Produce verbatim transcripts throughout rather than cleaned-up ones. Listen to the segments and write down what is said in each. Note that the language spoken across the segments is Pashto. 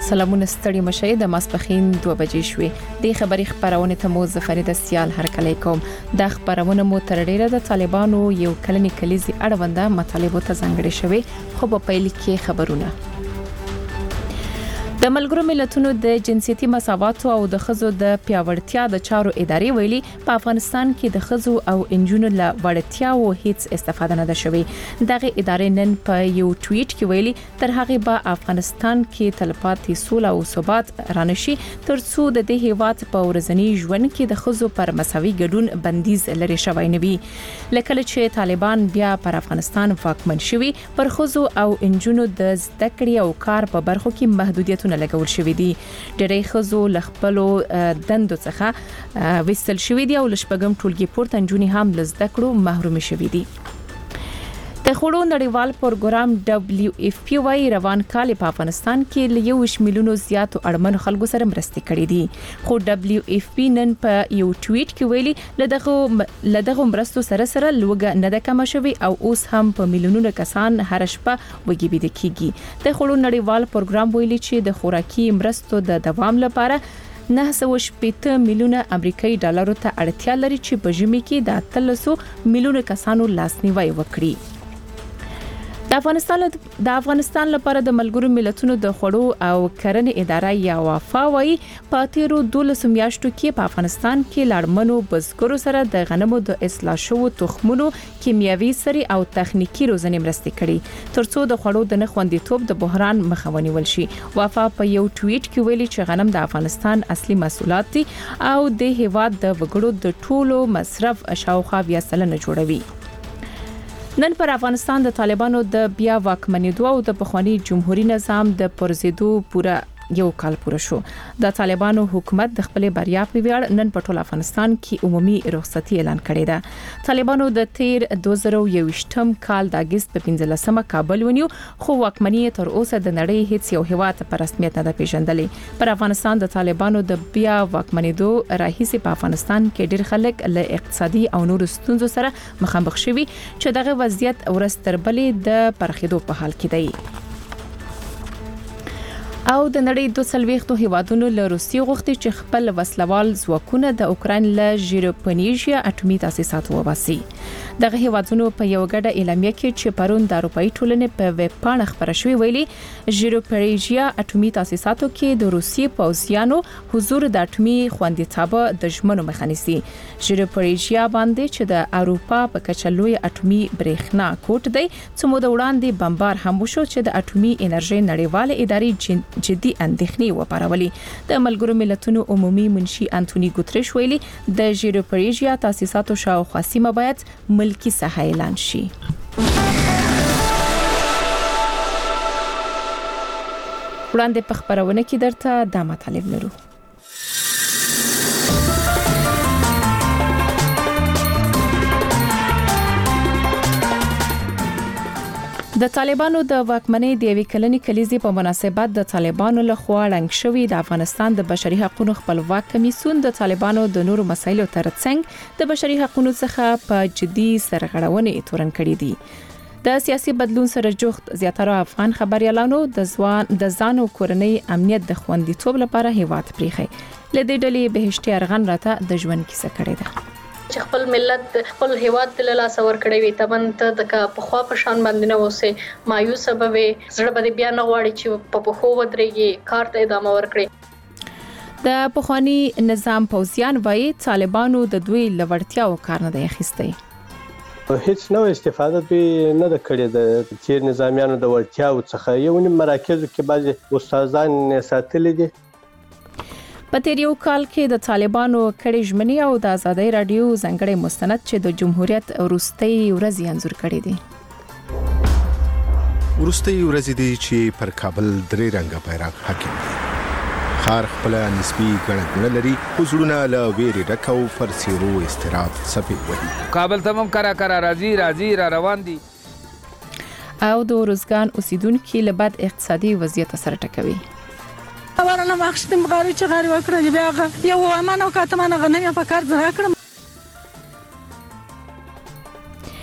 سلامونه ستړي مشه د ماسپخین دوه بجې شوې د خبري خبرونه ته مو زفرید سیال هرکلی کوم د خبرونه مو تر ډیره د طالبانو یو کلنی کلیزي اړونده مطالبه ته ځانګړي شوی خو په پیل کې خبرونه د ملګرو ملتونو د جنسيتي مساوات او د خزو د پیاوړتیا د چارو ادارې ویلي په افغانستان کې د خزو او انجونو له وړتیا او هیڅ استفاده نه ده شوی دغه ادارې نن په یو ټویټ کې ویلي تر هغه به افغانستان کې تلپاتې سوله او ثبات رانشي ترڅو د دې هیواد په ورځنی ژوند کې د خزو پر مساوي ګډون بندیز لري شوی نه وي لکه چې طالبان بیا پر افغانستان واکمن شوي پر خزو او انجونو د زده کړې او کار په برخو کې محدودیت نه لګول شوې دي ډېری خزو لخپلو دندو څخه وستل شوې دي او لشپګم ټولګي پورته انجونی هم لزده کړو محروم شوې دي د خړو نړیوال پروګرام دبليو اف پی وايي روان کال په افغانستان کې له یو شمیلونو زیاتو اړمنو خلکو سره مرستې کړې دي خو دبليو اف پی نن په یو ټویټ کې ویلي لدغه لدغه مرستو سره سره لوګه نه د کم شوي او اوس هم په میلیونونو کسان هر شپه وګي بيد کیږي د خړو نړیوال پروګرام ویلي چې د خوراکي مرستو د دوام لپاره نه سوه شپږ میلیونه امریکایي ډالرو ته اړتیا لري چې په ژمي کې د اتلسو میلیونه کسانو لاسنیوي وکړي د افغانستان د افغانستان لپاره د ملګرو ملتونو د خړو او کرنې اداره یا وفا وايي په تیرو دولسو میاشتو کې په افغانستان کې لاړمنو بزګرو سره د غنمو د اصلاح شوو تخمونو کیمیاوي سري او تخنیکی روزنې مرستې کړي ترڅو د خړو د نخوندیتوب د بحران مخه ونیول شي وفا په یو ټویټ کې ویلي چې غنم د افغانستان اصلي محصولات دي او د هیواد د وګړو د ټولو مصرف شاوخوا بیا سلنه جوړوي نن پر افغانستان د طالبانو د بیا واکمنېدو او د پخوانی جمهوریت نظام د پرزیدو پورا یو کال پوره شو د طالبانو حکومت د خپل بریا په ویاړ نن په ټول افغانستان کې عمومي رخصتي اعلان کړې ده طالبانو د تیر دوه زره یوویشتم کال د اگست په پنځلسمه کابل ونیو خو واکمنۍ تر اوسه د نړۍ هیڅ یو هیواد په رسمیت نه ده پیژندلې پر افغانستان د طالبانو د بیا واکمنېدو راهیسې په افغانستان کې ډېر خلک له اقتصادي او نورو ستونزو سره مخامخ شوي چې دغه وضعیت ورستر بلې د پرخېدو په حال کې دی او د نړۍ دوه سلويختو هیوادونو له روسي غوښتي چې خپل وسلوال ځواکونه د اوکرين له ژیروپنیژیا اټومي تاسیسات وباسي دغه هیوادونو په یو ګډه اعلامیه کې چې پرون د اروپאי ټولنې په ویب پاڼه خبره شوې ویلي ژیروپنیژیا اټومي تاسیساتو کې د روسي پوځیانو حضور د اټومي خوندیتابه د ژمنو مخه نیسي ژیروپنیژیا باندې چې د اروپا په کچلوي اټومي برېښنا کوټ دی چې مو د وړاندې بمبار هم وشو چې د اټومي انرژي نړیواله ادارې جدي اندېښنې وپارولې د ملګرو ملتونو عمومي منشي انټونی ګوتریش ویلي د ژیروپنیژیا تاسیساتو شاوخوا سیمه باید ملکی ساحه اعلان شي وړاندې په خبرونه کې درته د مطالب لرو د طالبانو د واکمنۍ د یوې کلنې کلیزې په مناسبت د طالبانو له خوا ړنګ شوی د افغانستان د بشري حقوقو خپلواک کمیسیون د طالبانو د نورو مسایلو ترڅنګ د بشري حقوقو څخه په جدي سرغړونې تورن کړې دي د سیاسي بدلون سره جوخت زیاتره افغان خبريالانو د ځوان د ځان او کورنۍ امنیت د خوندیتوب لپاره هیواد پریخي لدې ډلې بهشتي ارغن راته د ژوند کیسه کړې ده چې خپل ملت خپل هیواد د لاس اور کړی وي تمن ته د په خوا په شان باندې نه وسه مایوس سبب زړه باندې بیا نه غواړي چې په پخو ودرېږي کار ته ادامه ورکړي د پخوانی نظام پوزیان وایي طالبانو د دوی لوړتیا او کار نه دی اخیستی هیڅ نو استفاده به نه د کړې د چیر نظامیانو د وړتیاو څخه یو نیم مراکزو کې بعضي استادان ساتلي دي په تیر یو کال کې د طالبانو کړي ژمنې او د آزادۍ رادیو ځنګړې مستند چې د جمهوریت وروستۍ ورځې انځور کړي دي وروستۍ ورځې دي چې پر کابل درې رنګه بیرغ حاکم دي خار خپل نسبی ګڼه لري حضورونه له ویری ډکو پر سیرو استراب سپي وي کابل تمام کرا کرا راځي راځي را روان دي او د روزګان اوسیدونکو له بد اقتصادي وضعیت سره ټکوي ورنه مخشتم غاري چې غاري وکړه بیا یو امانه او کاتمانه غنمه په کار ځای کړم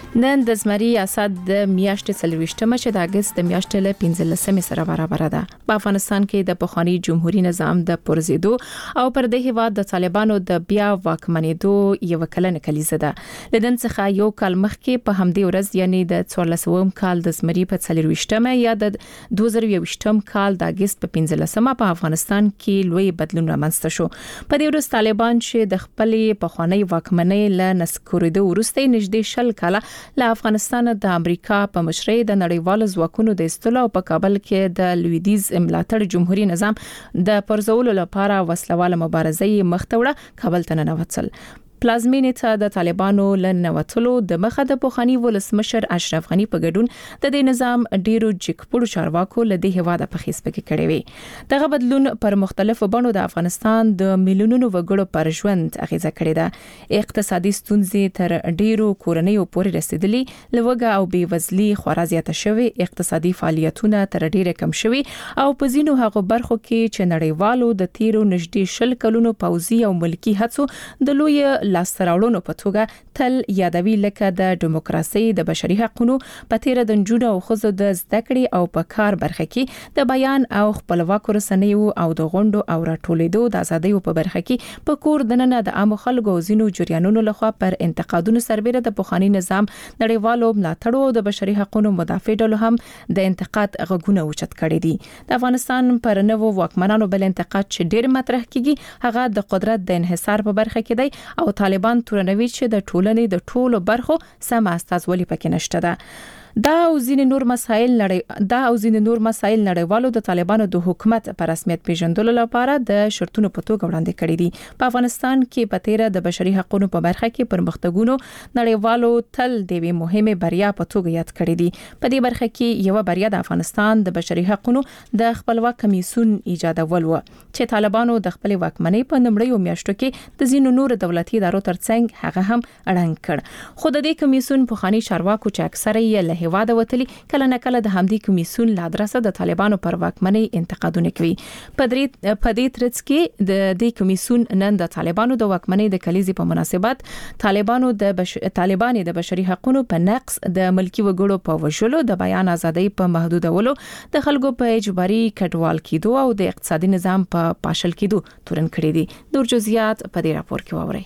نن د زمري اسد د میاشتې څلويشتمه چې د اگست د میاشتې له پنځلسمې سره برابر ده. په افغانستان کې د پخوانی جمهوریت نظام د پرزیدو او پر د هیواد د طالبانو د بیا واکمنېدو یو کلنه کلیزه ده. لدن څخه یو کال مخکې په همدې ورځ یعنی د څوارلسم کال د زمري په څلويشتمه یا د دوه زره یوویشتم کال د اگست په پنځلسمه په افغانستان کې لوی بدلون رامنځته شو. په دې ورځ طالبان چې د خپلې پخوانی واکمنۍ له نسکوریدو وروسته نږدې شل کاله له افغانستان د امریکا په مشرۍ د نړیوالو ځواکونو د استلو په کابل کې د لویدیز ملاتړ جمهوریت نظام د پرځولو لپاره وسلواله مبارزې مختوړه کابل ته ننوتل. پلازمینې ته د طالبانو لنوتلو د مخه د پوخانی ولسمشر اشرف غنی په ګډون د دې نظام ډیرو جګپړو چارواکو له دې هواده په خېسپکې کړې وي. دغه بدلون پر مختلفو بڼو د افغانستان د میلیونونو وګړو پر ژوند اغیزه کړې ده. اقتصادي ستونزې تر ډیرو کورنیو پورې رسیدلې، لوګه او بیوزلي خورا زیاته شوې، اقتصادي فعالیتونه تر ډیره کم شوي او په ځینو هغو برخو کې چې نړیوالو د تیرو نږدې شل کلونو پوځي او ملکی هڅو د لوی لاستراوړونو په توګه تل یادوي، لکه د دیموکراسي، د بشري حقوقو، په تیر د نجونو او ښځو د زده کړې او په کار برخه کې د بیان او خپلواکو رسنیو او د غونډو او راټولیدو د ازادۍ په برخه کې په کور دننه د عام خلکو او ځینو جریانونو لخوا پر انتقادونو سربېره د پوخانی نظام نړیوالو ملاتړو او د بشري حقوقو مدافع ډلو هم د انتقاد غږونه اوچت کړي دي. د افغانستان پر نوو واکمنانو بل انتقاد چې ډېر مطرح کیږي هغه د قدرت د انحصار په برخه کې دی او طالبان تورنوي چې د ټولنې د ټولو برخو سم استازولي پکې نشته ده. دا او ځینې نور مسایل نړۍ دا او ځینې نور مسایل نړیوالو د طالبانو د حکومت پر رسمیت پیژندلو لپاره د شرطونو په توګه وړاندې کړي دي. په افغانستان کې په تیر د بشري حقوقو په برخه کې پرمختګونو نړیوالو تل د وی مهمه بریا په توګه یاد کړي دي. په دې برخه کې یو بریا د افغانستان د بشري حقوقو د خپلواک کمیسیون ایجادول و چې طالبانو د خپل واکمنۍ په نمړیو میاشتو کې د ځینو نور دولتي ادارو ترڅنګ هغه هم اړنګ کړ. خو د دې کمیسیون په خاني چارواکو چې اکثره یې هیواده وتلی کله نه کله د همدې کمیسیون له ادرسه د طالبانو پر واکمنۍ انتقادونه کوي. په دې په دې ترڅ کې د دې کمیسیون نن د طالبانو د واکمنۍ د کلیزې په مناسبت طالبانو د بش... طالبان د بشري حقوقو په نقص، د ملکی وګړو په وژلو، د بیان ازادۍ په محدودولو، د خلکو په اجباري کډوال کېدو او د اقتصادي نظام په پاشل کېدو تورن کړی دي. نور جزئیات په دې راپور کې واورئ.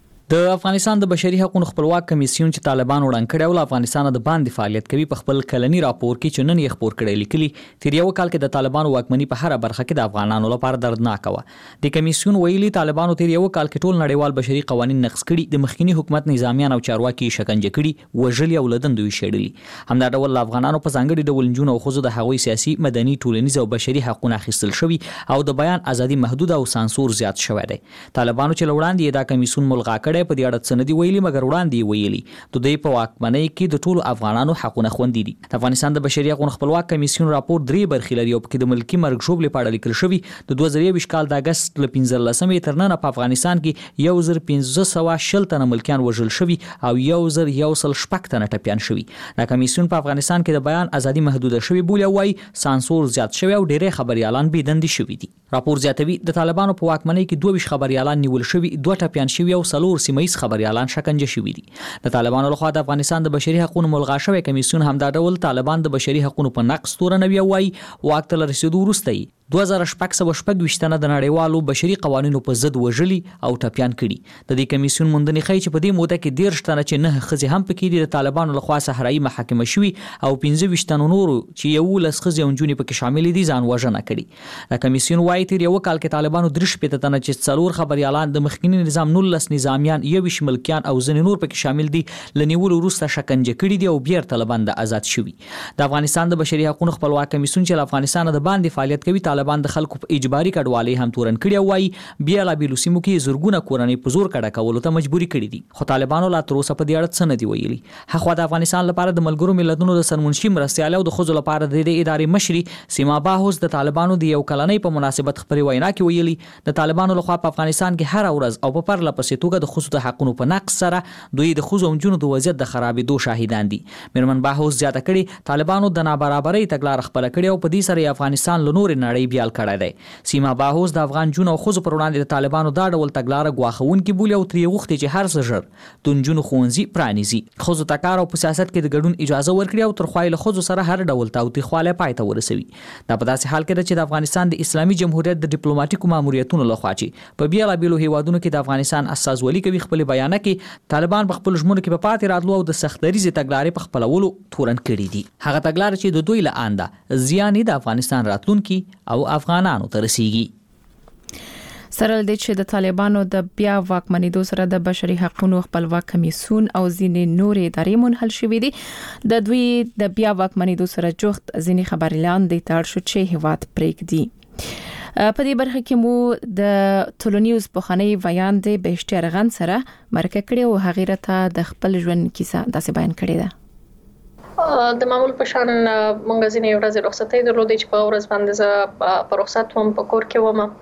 د افغانستان د بشري حقوقو خپلواک کمیسیون چې طالبان وړاندې کړی او افغانستان د باندې فعالیت کوي په خپل کلنی راپور کې چې نن یې خبر کړی لیکلي تیر یو کال کې د طالبانو واکمنۍ په هر برخه کې د افغانانو لپاره دردناک و. د کمیسیون ویلي طالبانو تیر یو کال کې ټول نړیوال بشري قوانین نقض کړي، د مخکنی حکومت نظامیان او چارواکي شکنجه کړي، وژلي او لدندوي شړلي. همدا ډول افغانانو په ځانګړي ډول جنونو او خزو د هغوی سیاسي، مدني، ټولنیز او بشري حقوقونه اخیستل شوي او د بیان ازادي محدود او سانسور زیات شوی دی. طالبانو چې وړاندې دا کمیسیون ملغا کړي په دې اړه سندي ویلي مګر وړاندې ویلي د دوی په واکمنۍ کې د ټولو افغانانو حقونه خوندي دي. د افغانستان د بشري حقوقو خپلواک کمیسیون راپور درې برخې لري او پکې د ملکی مرګ ژوبلې په اړه لیکل شوی. د دوه زره یوویشت کال د اگست ل پنځلسمې تر نن په افغانستان کې یو زر پنځه سوه شل تنه ملکیان وژل شوي او یو زر یو سل شپږ تنه ټپیان شوي. دا کمیسیون په افغانستان کې د بیان ازادي محدوده شوی بولی او وايي سانسور زیات شوی او ډېری خبريالان بيدندې شوي دي. راپور زیاتوي د طالبانو په واکمنۍ کې دوه ویشت خبريالان نیول شوي، دوه ټپیان شوي او څلور سیمایي خبريالان شکنجه شوي دي. د طالبانو لخوا د افغانستان د بشري حقوقو ملغا شوی کمیسیون همدا ډول طالبان د بشري حقوقو په نقص تورنوي او وايي واک ته رسیدو وروسته دوه زره شپږ سوه شپږ ویشت تنه د نړیوالو بشري قوانینو په ضد وژلي او ټپیان کړي. د دې کمیسیون موندنې ښیي چې په دې موده کې دېرش تنه چې نه ښځې هم پکې دي د طالبانو لخوا صحرایي محاکمه شوي او پنځه ویشت تنو نورو چې یولس ښځې او نجونې پکې شاملې دي ځان وژنه کړې. د کمیسیون وايي تیر یو کال کې طالبانو درې شپېته تنه چې څلور خبريالان د مخکنی نظام نولس نظامیان، یوویشت ملکیان او ځینې نور پکې شامل دي له نیولو وروسته شکنجه کړي دي او بیرته طالبان د آزاد شوي. د افغانستان د بشري حقوقو خپلواک کمیسیون چې له افغانستان د باندې فعالیت کوي طالبان د خلکو په اجباري کډوالۍ هم تورن کړي او وايي بیا لا بیلو سیمو کې زورګونه کورنۍ په زور کډه کولو ته مجبوري کړي دي. خو طالبانو لا تر اوسه په دې اړه څه نه دي ویلي. هغه د افغانستان لپاره د ملګرو ملتونو د سرمنشي مرستیال او د خزو لپاره د دې ادارې مشري سیما باهوس د طالبانو د یو کلنۍ په مناسبت خبري وینا کې ویلي د طالبانو لخوا په افغانستان کې هر ورځ او په پرله پسې توګه د خصوصي د حقوقو په نقص سره دوی د خزو او جنونو د وضعیت د خرابېدو شاهدان دي. میرمن باهوس زیاته کړي طالبانو د نابرابرۍ تګلاره خپل کړي او په دې سره افغانستان له نور نړۍ بیال کړی دی. سیما باهوس د افغان جنونو او خزو پر وړاندې د طالبانو دا ډول تګلاره ګواښونکې بولي او ترې غوښتي چې هر څه ژر د نجونو ښوونځي پرانیزي، خزو ته کار او په سیاست کې د ګډون اجازه ورکړي او تر خوایله خزو سره هر ډول تاوتریخوالی پای ته ورسوي. دا په داسې حال کې ده چې د افغانستان د اسلامي جمهوریت د ډیپلوماټیکو ماموریتونو لخوا چې په بیلابیلو هیوادونو کې د افغانستان استازولي کوي خپل بیانات کې طالبان په خپل ژمنو کې په پاتې راتلو او د سختدریزې تګلارې په خپلولو تورن کړي دي. هغه تګلارې چې د دوی له آنده زیان د افغانستان راتلونکي او افغانانو ته رسیږي. سره د چې د طالبانو د بیا واکمنېدو سره د بشري حقوقو خپلواک کمیسیون او ځینې نورې ادارې منحل شوې دي. د دوی د بیا واکمنېدو سره جوخت ځینې خبريالان د تړ شو چې هیواد پریږدي. په دې برخه کې مو د ټولنیوز بخاني ویان د بهشتي ارغن سره مرکه کړې او هغه ته د خپل ژوند کیسه داسې بیان کړې ده. د معمول په شان مونږ ځینې ورځې رخصتۍ درلودې چې په ورځ باندې زه په رخصت وم، په کور کې وم.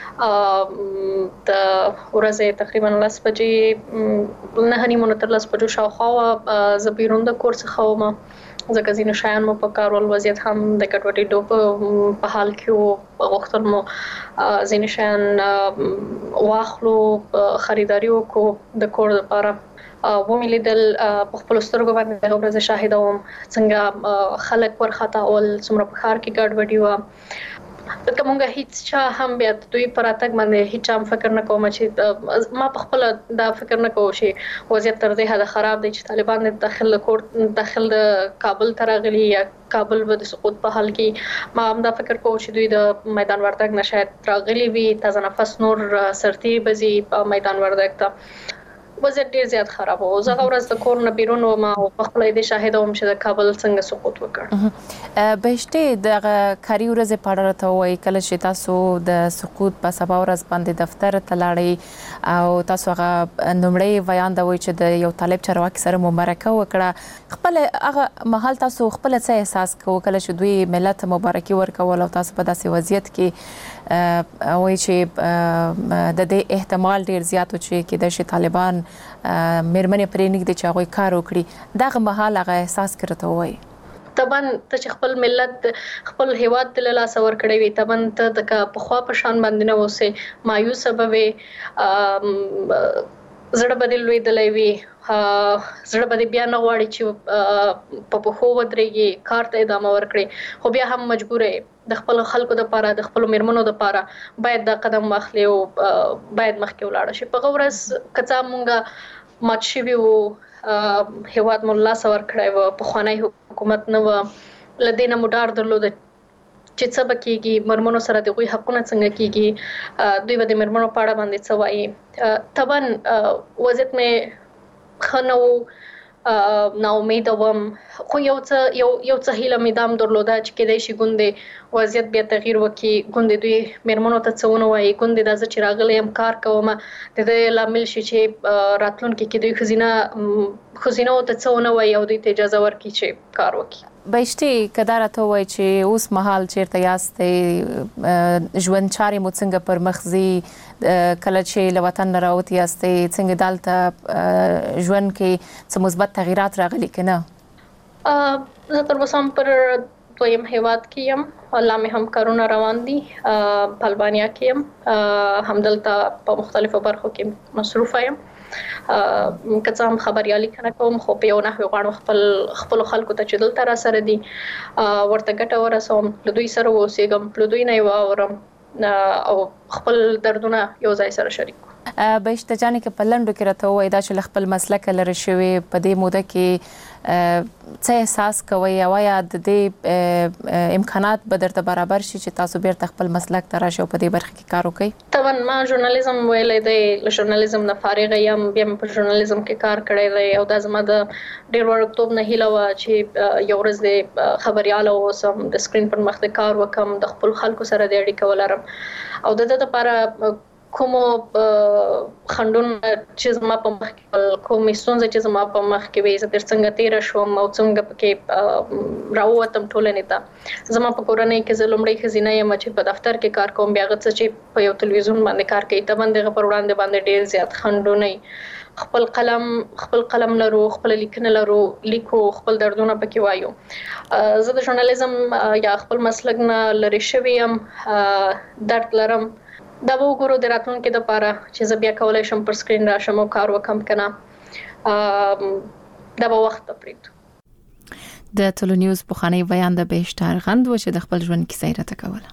د ورځې تقریبا لس بجې نه نیمه تر لس بجو شاوخوا زه بیرون د کور څخه وم، ځکه ځینې شیان مو په کار ول وضعیت هم د ګډوډېدو په حال کې وو. غوښتل مو ځینې شیان واخلو، خریداري وکړو د کور لپاره. ومې لیدل په خپلو سترګو باندې دغه ورځې شاهده وم څنګه خلک ورخطا ول، څومره په ښار کې ګډوډي وه. لکه مونږ هیڅ چا هم بیا دوی پر اتګ باندې هیڅ هم فکر نه کوم چې ما په خپل دا فکر نه کوم چې وضعیت تر دې حد خراب دی چې طالبان د داخل کور داخل د کابل ته راغلي یا کابل به د سقوط په حال کې. ما هم دا فکر کوم چې دوی د میدان وردګ نه شاید راغلي وي، تازه نفس نور سرتي بزي په میدان وردګ ته. وضعیت ډیر زیات خراب و. زه غوړز د کور نه بیرون وم او په خپل دې شاهد وم چې د کابل څنګه سقوط وکړ. بهشتي د کاري ورځې په اړه ته وایي کله چې تاسو د سقوط په سبا ورځ باندې دفتر ته لاړې او تاسو هغه نومړی بیان دا وایي چې د یو طالب چارواکي سره مو مرکه وکړه، خپل هغه مهال تاسو خپل څه احساس کوو کله چې دوی ملت مبارکي ورکول او تاسو په داسې وضعیت کې وایي چې د دې احتمال ډیر زیات و چې کېدای شي طالبان مېرمنې پرې نږدې چې هغوی کار وکړي، دغه مهال هغه احساس کړته وایي؟ طبعا ته چې خپل ملت خپل هیواد ته لاس ور کړی وي، طبعا ته د په خوا په شان باندې نه اوسې مایوس به زړه بدل وي دلای وي، زړه بدل بیا نه غواړي چې په پخو ودرېږي، کار ته ادامه ورکړي، خو بیا هم مجبورې د خپل خلکو لپاره د خپل میرمنو لپاره باید دا قدم واخلي او باید مخکې ولاړ شي. په غوړس کڅا مونږه مات شوی وو، هیواد مولا سور کړی و، په خوانی حکومت نه و، لدینه مډار درلود چې څه بکیږي، مرمنو سره د غوي حقونه څنګه کیږي، دوی به د مرمنو په اړه باندې څه وایي. طبعا وضعیت مې خنو نا امید وم، خو یو څه یو یو څه هیله مې دام درلوده چې کېدای شي ګوندې وضعیت بیا تغییر وکړي، ګوندې دوی میرمنو ته څه ونه وایي، ګوندې دا زه چې راغلی یم کار کوم د دې لامل شي چې راتلونکي کې دوی ښځینه ښځینو ته څه ونه وایي او دوی ته اجازه ورکړي چې کار وکړي. بهشتي کدار ته وایي چې اوس مهال چیرته یاستئ، ژوند چارې مو څنګه پر مخ ځي، کله چې له وطن نه راوتي یاستئ څنګه دلته ژوند کې څه مثبت تغیرات راغلي که نه؟ زه تر اوسه هم پر دویم هیواد کې یم، لا مې هم کارونه روان دي، په البانیا کې یم، همدلته په مختلفو برخو کې مصروفه یم. که څه هم خبريالي کنه کوم، خو په یو نحوي غواړم خپل خپل خلکو ته چې دلته را سره دي ورته ګټه ورسوم، له دوی سره اوسېږم، له دوی نه واورم او خپل دردونه یو ځای سره شریک کړم. بهشته جانې که په لنډو کې راته ووایي دا چې له خپل مسلکه لرې شوې په دې موده کې څه احساس کوئ او یا د دې امکانات به درته برابر شي چې تاسو بیرته خپل مسلک ته راشئ او په دې برخه کې کار وکړئ؟ طبعا ما ژورنالیزم ویلی دی، له ژورنالیزم نه فارغه یم، بیا مې په ژورنالیزم کې کار کړی دی او دا زما د ډېر وړکتوب نه هیله وه چې یو ورځ د خبریاله واوسم، د سکرین پر مخ د کار وکړم، د خپل خلکو سره د اړیکه ولرم او د ده دپاره کوم خندون چې زما په مخ کې کوم ستونزې چې زما په مخ کې وي زه تر څنګه تیر شوم او څنګه پکې راووتم ټولنې ته. زما په کورنۍ کې زه لومړی ښځینه یم چې په دفتر کې کار کوم، بیا هغه چې په یو تلویزیون باندې کار کوي ته باندې پر وړاندې باندې ډیر زیات خندونه، خپل قلم خپل قلم لرو، خپل لیکنه لرو، لیکو، خپل دردونه پکې وایو. زه د ژورنالیزم یا خپل مسلک نه لری شوی یم، درد لرم. دا به وګورو د راتلونکي لپاره چې زه بیا کولای شم پر سکرین راشم او کار وکم کنه. دا به وخت پرېږدو. د ټولو نیوز پخوانی بیان د بهشتر غند و چې د خپل ژوند کیسه یې راته کوله.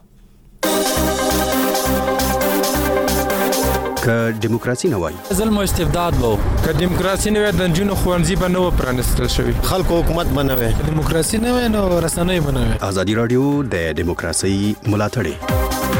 که دیموکراسي نه وای ظلم او استبداد وو، که دیموکراسي نه وای د جنونو خوانزي به نه و پرانستل شوی، خلکو حکومت به نه وای، دیموکراسي نه وای نو رسنۍ به نه وای. ازادي رادیو د دیموکراسي ملاتړ.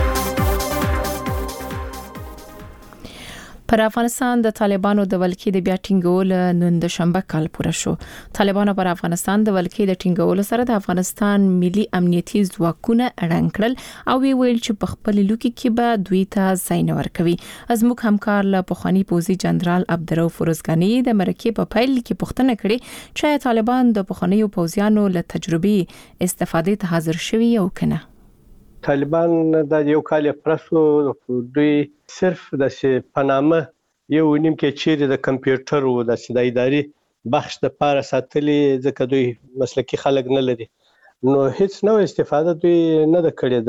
پر افغانستان د طالبانو د ولکې د بیا ټینګول نن د شنبه کال پوره شو. طالبانو پر افغانستان د ولکې د ټینګول سره د افغانستان ملي امنیتي ځواکونه اړنګ کړل او وی ویل چې په خپل لوکي کې به دوی ته ځای نه ورکوي. زموږ همکار له پخوانی پوزي جنرال عبدالرؤف فروزګانی د مرکې په پیل کې پوښتنه کړې چې طالبان د پخوانیو پوزیانو له تجربې استفادې ته حاضر شوي او کنه. طالبان د یو کال پرسو دوی صرف د پنامه یو نیم کې چیرې د کمپیوټر او د سیده اداري بخش د پاره ساتلې ځکه دوی مسلکی خلک نه لري، نو هیڅ نو استفاده دوی نه د کړې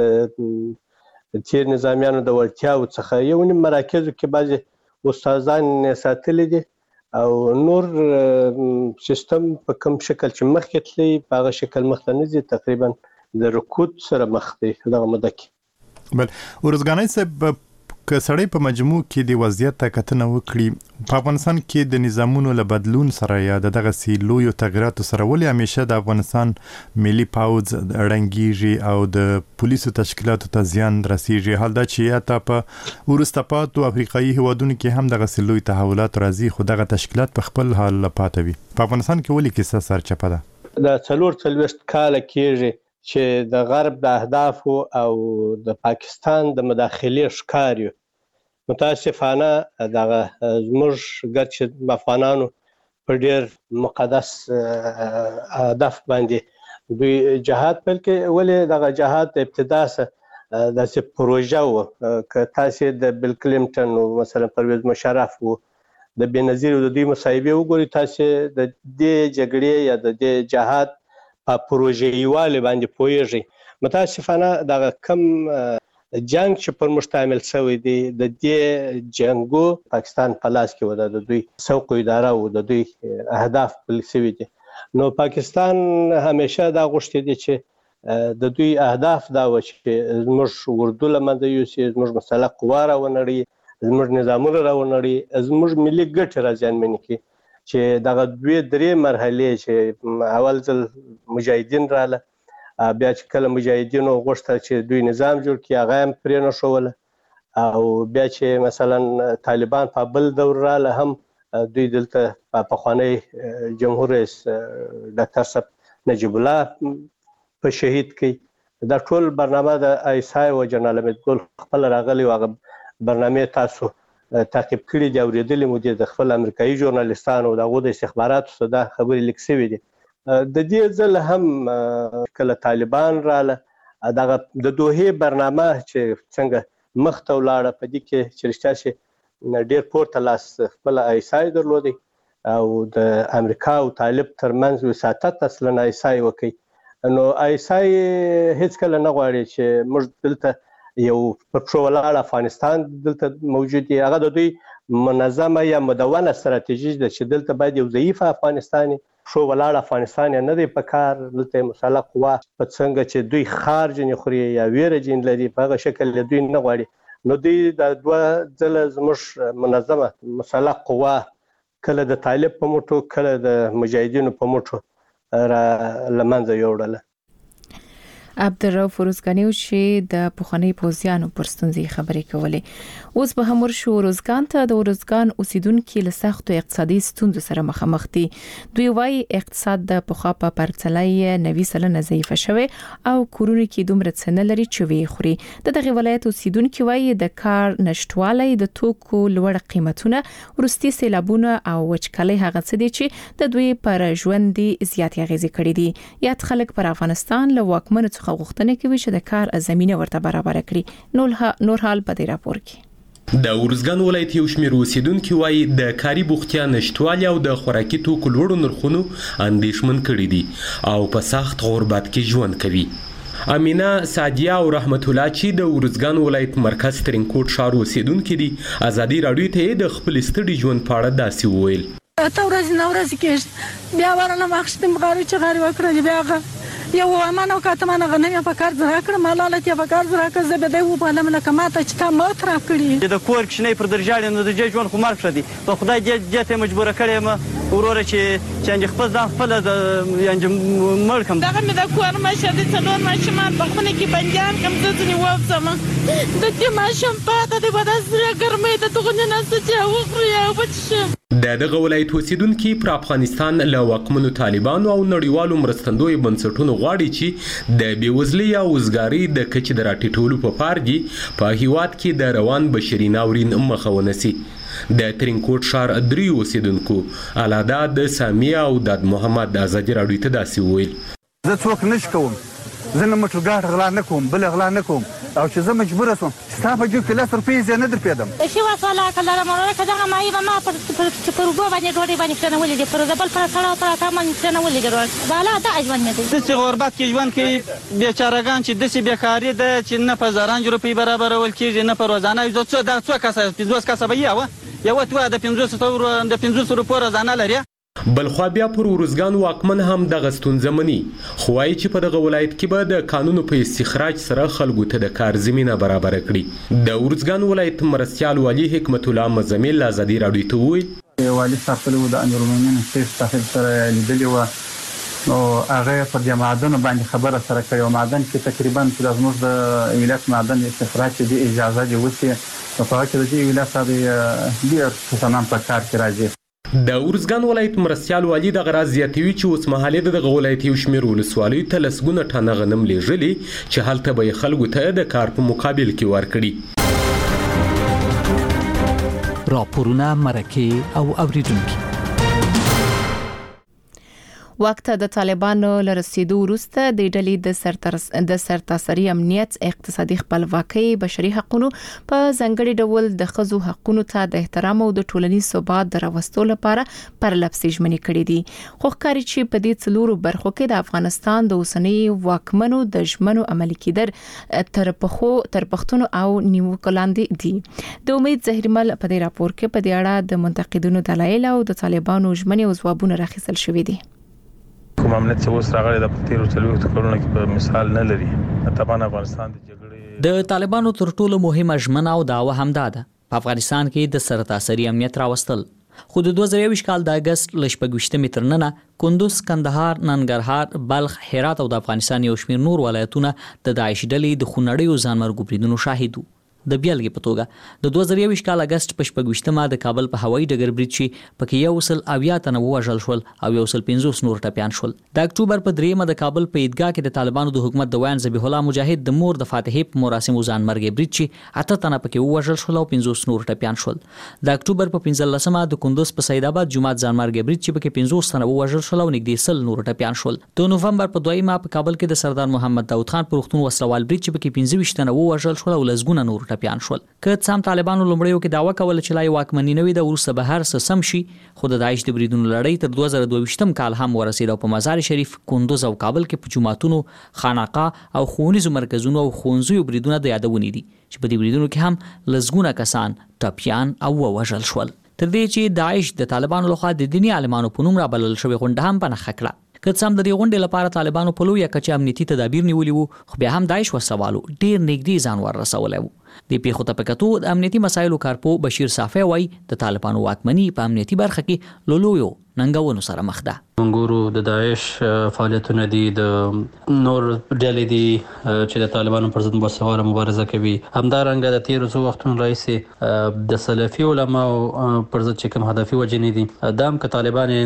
د چیر نظامیانو د ورتیاو څخه. یو نیم مراکزو کې بعضي استادان ساتلې دي او نور سیستم په کوم شکل چې مخکې تللی په هغه شکل مخته نه ځي، تقریبا د رکود سره مخ دی دغه مده کې. بل ورزګانی صاحب که سړی په مجموع کې د وضعیت کتنه وکړي په افغانستان کې د نظامونو له بدلون سره یا دغه سی لوی تغیراتو سره ولې همیشه د افغانستان ملي پاوز رنګيږي او د پولیسو تشکیلاتو ته زیان رسیږي، حال دا چې یا تا په ورسته پاتو افریقایي هیوادونو کې هم دغه سی لوی تحولات راځي خو دغه تشکیلات په خپل حال پاتوي. په افغانستان کې ولې کیسه سرچپه ده؟ د څلور څلوېښت کاله کېږي چې د غرب د اهدافو او د پاکستان د مداخلې ښکار یو. متاسفانه دغه زموږ ګرچې افغانانو په ډېر مقدس هدف باندې دوی جهاد پیل کړي، ولې دغه جهاد د ابتدا سره داسې پروژه وه که تاسې د بیل کلینټن او مثلا پرویز مشرف و د بېنظیر د دوی مصاحبې وګورئ، تاسې د دې جګړې یا د دې جهاد په پروژه‌یوالي باندې پوهیږي. متاسفانه دغه کم جنگ چې پر مشتمل شوی دی د دې جنگو پاکستان په لاس کې و، د دوی سوق اداره او د دوی اهداف بل شوی دي. نو پاکستان همیشه دا غوښتي دي چې د دوی اهداف دا و چې زموږ اردو لمنځه یوسي، زموږ مسلح قوا راونړي، زموږ نظامونه راونړي، زموږ ملي ګټې راځانمنې کړي. چې دغه دوی درې مرحلې چې اول ځل مجاهدین رااله، بیا چې کله مجاهدینو غوښته چې دوی نظام جوړ کړي هغه هم پرې نه ښوله، او بیا چې مثلا طالبان په بل دور رااله هم دوی دلته په پخوانی جمهور رئیس ډاکټر صاحب نجیب الله په شهید کړي. دا ټول برنامه د ایسای او جنرال احمد ګل خپل راغلی او هغه برنامه تاسو تعقیب کړي دي، اورېدلې مو دي د خپل امریکایي ژورنالیستانو او دغه د استخباراتو څخه دا خبرې لیک شوې دي. د دې ځل هم کله طالبان رااله دغه د دوحې برنامه چې څنګه مخ ته ولاړه په دې کې چې رښتیا شي ډېر پورته لاس خپل ایسای درلودی او د امریکا او طالب ترمنځ وساطت اصلا ایسای وکړي. نو ایسای هیڅ کله نه غواړي چې موږ دلته یو په پښو ولاړ افغانستان دلته موجود دی، هغه د دوی منظمه یا مدونه ستراتیژي ده چې دلته باید یو ضعیف افغانستان پښو ولاړ افغانستان نه دی په کار، دلته مسلح قوا په څنګه چې دوی خار جن خوري یا ویره جن لري په هغه شکل دوی نه غواړي. نو دوی د دوه ځله زموږ منظمه مسلح قوا کله د طالب په موټو کله د مجاهدینو په موټو را لمنځه یوړله. عبدالرؤف روزګانیو چې د پخوانی پوزیانو پر ستونزې خبرې کولې. اوس به هم ورشو روزګان ته. د روزګان اوسیدونکو له سختو اقتصادي ستونزو سره مخامخ دي. دوی وايي اقتصاد د پخوا په پرتله نوي سلنه ضعیفه شوی او کورونه کې دومره څه نه لري چې وی خوري. د دغه ولایت اوسیدونکو وايي د کار نشټوالی د توکو لوړ قیمتونه ورستي سیلابونه او وچکالي هغه څه دي چې د دوی پر ژوند زیات اغیزې کړې دي. یاد خلک پر افغانستان له واکمنو څخه غوښتنه کوي چې د کار زمينه ورته برابر کړي. نور حال په دې راپور کې د ورزګان ولایت یو شمېر اوسیدونکو وايي د کاري بوختیا نشټوالي او د خوراکي توکو لوړو نرخونو اندېښمن کړي دي او په سخت غربت کې ژوند کوي. امینه سادیا او رحمت الله چې د ورزګان ولایت مرکز ترینکوټ ښار اوسیدونکو دي ازادي راډیو ته د خپل ستړي ژوند په اړه داسې وویل. ته ورځ نه ورځ کېږي بیا ورنه مخشتم غاري چې غاري وکړه بیا یو امانه کاتمانه غنمه په کار زرا کړ مالاله ته په کار زرا کړ زبده و په لمنه کماته چې تا مات را کړی د کور کښنه پر درجاله نو د ژوند خو مرګ شدي په خدای دې ته مجبور کړی ما وروره چې چې خپل ځان خپل د یعنی ملکم دغه مې د کور ما شدي څلور ماشومان په خونه کې بنجان کم ځنی وځم د دې ماشوم پاته د بدن سره ګرمې د دغه نه څه وخوري او بچ د دغه ولایت اوسیدونکو پر افغانستان له واکمنو طالبانو او نړیوالو مرستندوی بنسټونو غواړي چې د بیوزلۍ او وزګاری د کچې د راټیټولو په پار دي په هیواد کې د روان بشري ناورین مخه ونیسي. د ترینکوټ ښار درې اوسیدونکو الادا د سامیه او د محمد ازادي راډیو ته داسې وویل. زه څوک نش کوم زه نه مټرګاټ غلا نه کوم بل غلا نه کوم او چې زه مجبور اسم ستا په جوب کې لاس روپۍ زه نه در پیدم شي وساله کله مره کله ما یې ما پر پر وګو باندې ډوډۍ باندې څنګه ولې پر بل پر سره پر تا باندې څنګه ولې ګرځول بالا دا ژوند مې دي چې غربت کې ژوند کې بیچارهګان چې د سی بیکاری ده چې نه په زران روپۍ برابر ول کېږي نه پر روزانه یو څه دا څه کاسه پنځوس کاسه به یو یو تو د پنځوس تور د پنځوس روپۍ روزانه لري. بلخوا بیا پر ورزګان واکمن هم دغه ستونزه مني خو وايي چې په دغه ولایت کې به د قانونو په استخراج سره خلکو ته د کار زمينه برابر کړي. د ورزګان ولایت مرستيال والي حکمت الله مزمل ازادي راډیو ته وویل والي صاحب له د انورمنټ سټیټ صاحب سره لیدلی و نو هغه پر د معدن باندې خبره سره کوي او معدن کې تقریبا د زموږ د ولایت معدن استخراج دی اجازه دی وسی په هغه کې د ولایت صاحب ډیر څه په کار کې راځي. د ورزګان ولایت مرستيال والي د غراز زیاتوي چې اوس مهاله د ولایت یو شمېر ولسوالیو ته لسګونه ټنه غنم لیږلي چې هلته به خلکو ته د کار په مقابل کې ورکړي. راپورونه مرکه او اوریدونکو وخت د طالبانو لرسیدو وروسته د ډلې د سرتر د سرتاسري امنیت اقتصادي خپلواکۍ بشري حقوقو په ځنګړي ډول د خزو حقوقو ته د احترام او د ټولنیز ثبات دراوستلو لپاره پر لپسې ژمنې کړې دي. خو ښکاري چې په دې څلورو برخو کې د افغانستان د اوسنۍ واکمنو د ژمنو عملي کېدل تر پخو تر پښتون او نیوکو لاندې دي. د امید زهرمل په دې راپور کې په دې اړه د منتقدینو دلایل او د طالبانو ژمنې او ځوابونه راخیستل شوې دي. کوم امنیت چې اوس راغلی د تیرو څلوېښتو کلونو کې په مثال نه لري. طبعا افغانستان د جګړې د طالبانو تر ټولو مهمه ژمنه او دعوه همدا ده په افغانستان کې د سرتاسري امنیت راوستل. خو د دوه زره یوویشت کال د اگست ل شپږویشتمې تر ننه کندوز، کندهار، ننګرهار، بلخ، هرات او د افغانستان یو شمېر نور ولایتونه د داعش ډلې د خونړیو ځانمرګو بریدونو شاهد وو. د بیلګې په توګه د دوه زره یوویشت کال اگست په شپږویشتمه د کابل په هوایي ډګر برید شي پکې یو سل اویا تنه وژل شول او یو سل پنځوس نور ټپیان شول. د اکتوبر په دریمه د کابل په عیدګاه کې د طالبانو د حکومت د ویان ذبیح الله مجاهد د مور د فاتحې په مراسمو ځانمرګي برید شي اته تنه پکې وژل شول او پنځوس نور ټپیان شول. د اکتوبر په پنځلسمه د کندوز په سید آباد جمعه ځانمرګي برید شي پکې پنځوس تنه وژل شول او نږدې سل نور ټپیان شول. د نوفمبر په دویمه په کابل کې د سردار محمد داود خان پر وختون وسلوال برید شي پکې پنځه ویشت تنه وژل شول او لسګونه نور ټپیان شول. سم طالبانو لومړیو کې داوا کوله چې لای واکمنی نوې د ورسره به هر څه سم شي خو د داعش د بریدونو لړۍ تر دوه زره دوه ویشتم کال هم ورسېد او په مزار شریف، کندوز او کابل کې په جوماتونو، خانقاه او ښوونیزو مرکزونو او ښوونځیو بریدونه د یادونې دي چې په دې بریدونو کې هم لسګونه کسان ټپیان او وژل شول. تر دې چې داعش د طالبانو لخوا د دیني عالمانو په نوم رابلل شوی غونډه هم په نښه کړه. که څه هم د دې غونډې لپاره طالبانو په لویه کچه امنیتي تدابیر نیولي وو خو بیا هم داعش ورسوالو ډېر نږدې ځان ور رسولی وو. د پیښو ته پکاتو د امنیتي مسایلو کارپو بشیر صافی وای د طالبانو واکمني په امنیتي برخه کې لولویو ننګونو سره مخ ده. منګورو د داعش فعالیتونه دي، د نور ډلې دي چې د طالبانو پر ضد باسواده مبارزه کوي. همدارنګه د تیرو څو وختونو راهیسې د سلفي علماو پر ضد چې کوم هدفي وجنې دي دا هم که طالبان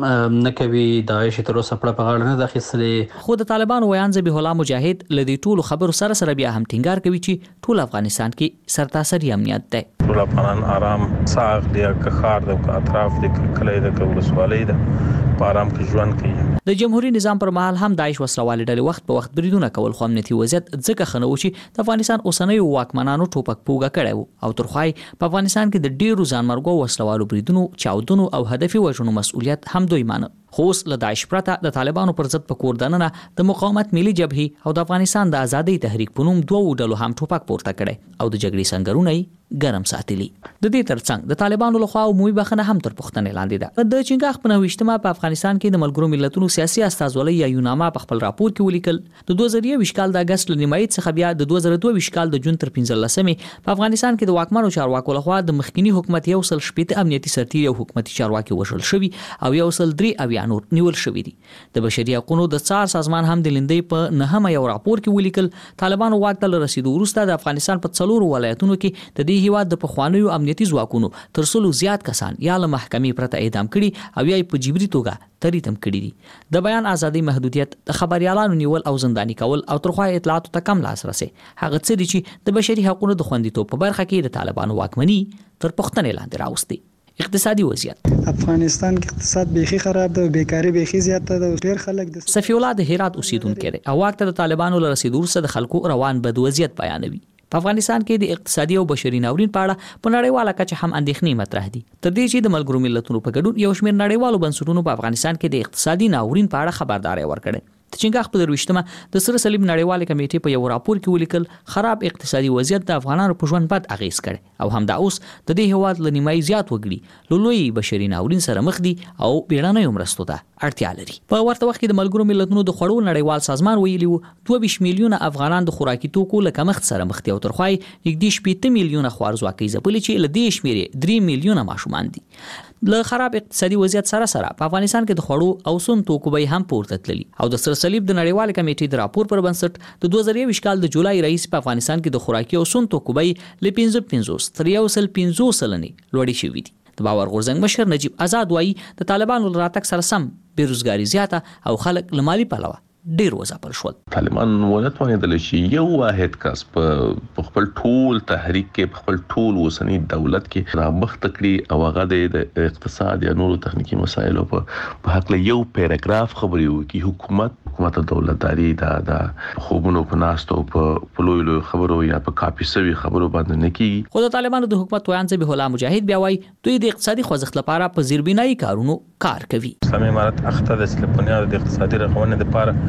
نه کوي، داعش تر اوسه پړه په غاړه نه ده اخیستلې. خو د طالبانو ویان ذبیح الله مجاهد له دې ټولو خبرو سره سره بیا هم ټینګار کوي چې ټول افغانستان کې سرتاسري امنیت دی. ټول افغانان آرام ساغ دی، که ښار دی، که اطراف دی، که کلی دی، که ولسوالۍ ده، په آرام کې ژوند کوي. د جمهوریت نظام پر مهال هم داعش وسلوالې ډلې وخت په وخت بریدونه کول، خو امنیتي وضعیت ځکه ښه نه و چې د افغانستان اوسنیو واکمنانو ټوپک پوګه کړی و او ترخوای په افغانستان کې د ډیرو ځانمرګو وسلوالو بریدونو، چاودنو او هدفي وژنو مسؤلیت هم دوی مانه. خو اوس له داعش پرته د طالبانو پر ضد په کور دننه د مقاومت ملي جبهې او د افغانستان د ازادۍ تحریک په نوم دوه ډلو هم ټوپک پورته کړي او د جګړې سنگرونه یې ګرم ساتلي. د دې ترڅنګ د طالبانو لخوا عمومي بخښنه هم تر پوښتنې لاندې ده. د چنګاښ په نوښتما په افغانستان کې د ملګرو ملتونو سیاسي استازولۍ یا یوناما په خپل راپور کې ولیکل د دوه زره یو کال د اگست له نیمایي څخه بیا د دوه زره دوه کال د جون تر پنځلسمې په افغانستان کې د واکمنو چارواکو لخوا د مخکنی حکومت یو سل شپږ امنیتي سرتیري او حکومتي چارواکي وژل شوي او یو سل درې اویا نور نیول شوي دي. د بشري حقوقو د څار سازمان هم د لندې په نهمه یو راپور کې ولیکل طالبانو واک ته رسیدو وروسته د افغانستان په څلورو ولایتونو کې د دې هیواد د پخوانیو امنیتي ځواکونو تر څلو زیات کسان یا له محکمې پرته اعدام کړي او یا په جبري توګه تریتم کړي دي. د بیان ازادي محدودیت، د خبريالانو نیول او زنداني کول او ترخوای اطلاعاتو ته کم لاسرسي هغه څه دي چې د بشري حقوقو د خوندیتوب په برخه کې د طالبانو واکمني تر پوښتنې لاندې راوستي. اقتصادي وضعیت افغانستان کې اقتصاد بیخي خراب ده، بیکاری بیخي زیاته ده، ډېر خلک د صفی الله د هرات اوسیدونکو دی او واک ته د طالبانو له رسیدو سره د خلکو روان بد وضعیت بیانوي. په افغانستان کې د اقتصادي او بشري ناورین په اړه په نړیواله کچه هم اندېښنې مطرح دي. تر دې چې د ملګرو ملتونو په ګډون یو شمېر نړیوالو بنسټونو په افغانستان کې د اقتصادي ناورین په اړه خبرداري ورکړه. د چنګاښ په درويشتمه د سره صلیب نړیواله کمیټې په یو راپور کې ولیکل خراب اقتصادي وضعیت د افغانانو په ژوند بد اغیز کړي او همدا اوس د دې هواد لنیمای زیات وګړي لولوي بشري ناورین سره مخ دي او بیړنۍ مرستو ته اړتیا لري. په ورته وخت کې د ملګرو ملتونو د خوړو نړیوال سازمان ویلي وو دوه ویشت میلیونه افغانان د خوراکي توکو له کمښت سره مخ دي او ترخوای نږدې شپږ میلیونه خوارځواکي ځپلي چې له دې شمیرې درې میلیونه ماشومان دي. له خراب اقتصادي وضعیت سره سره په افغانستان کې د خوړو او سون توکو به هم پورته تللي او د سره صلیب د نړیوال کمیټې د راپور پر بنسټ د دوه زره یو کال د جولای رئیس په افغانستان کې د خوراکي او سون توکو به ل پنځه پنځوس تر یو سل پنځوس سلنې لوړې شوې دي. د باور غورځنګ مشر نجیب آزاد وایي د طالبانو راتګ سره سم بیروزګاری زیاته او خلک له مالی پلوه ډیر وځپل شول. طالبان ولتونه شي یو واحد کس په خپل ټول تحریک کې په خپل ټول وسنی دولت کې را مخ تکړي او هغه د اقتصاد یا نورو تخنیکی مسایلو په حق له یو پیراګراف خبري وکي. حکومت حکومت دولتداري دا د خوبونو په ناستو په لوی لوی خبرو یا په کاپي سوي خبرو باندې نه کیږي. خو د طالبانو د حکومت ویان ذبیح الله مجاهد بیا وایي دوی د اقتصادي خوځښت لپاره په زیربنایي کارونو کار کوي. اسلامي امارت اخته د سلپونیا د اقتصادي رغونې لپاره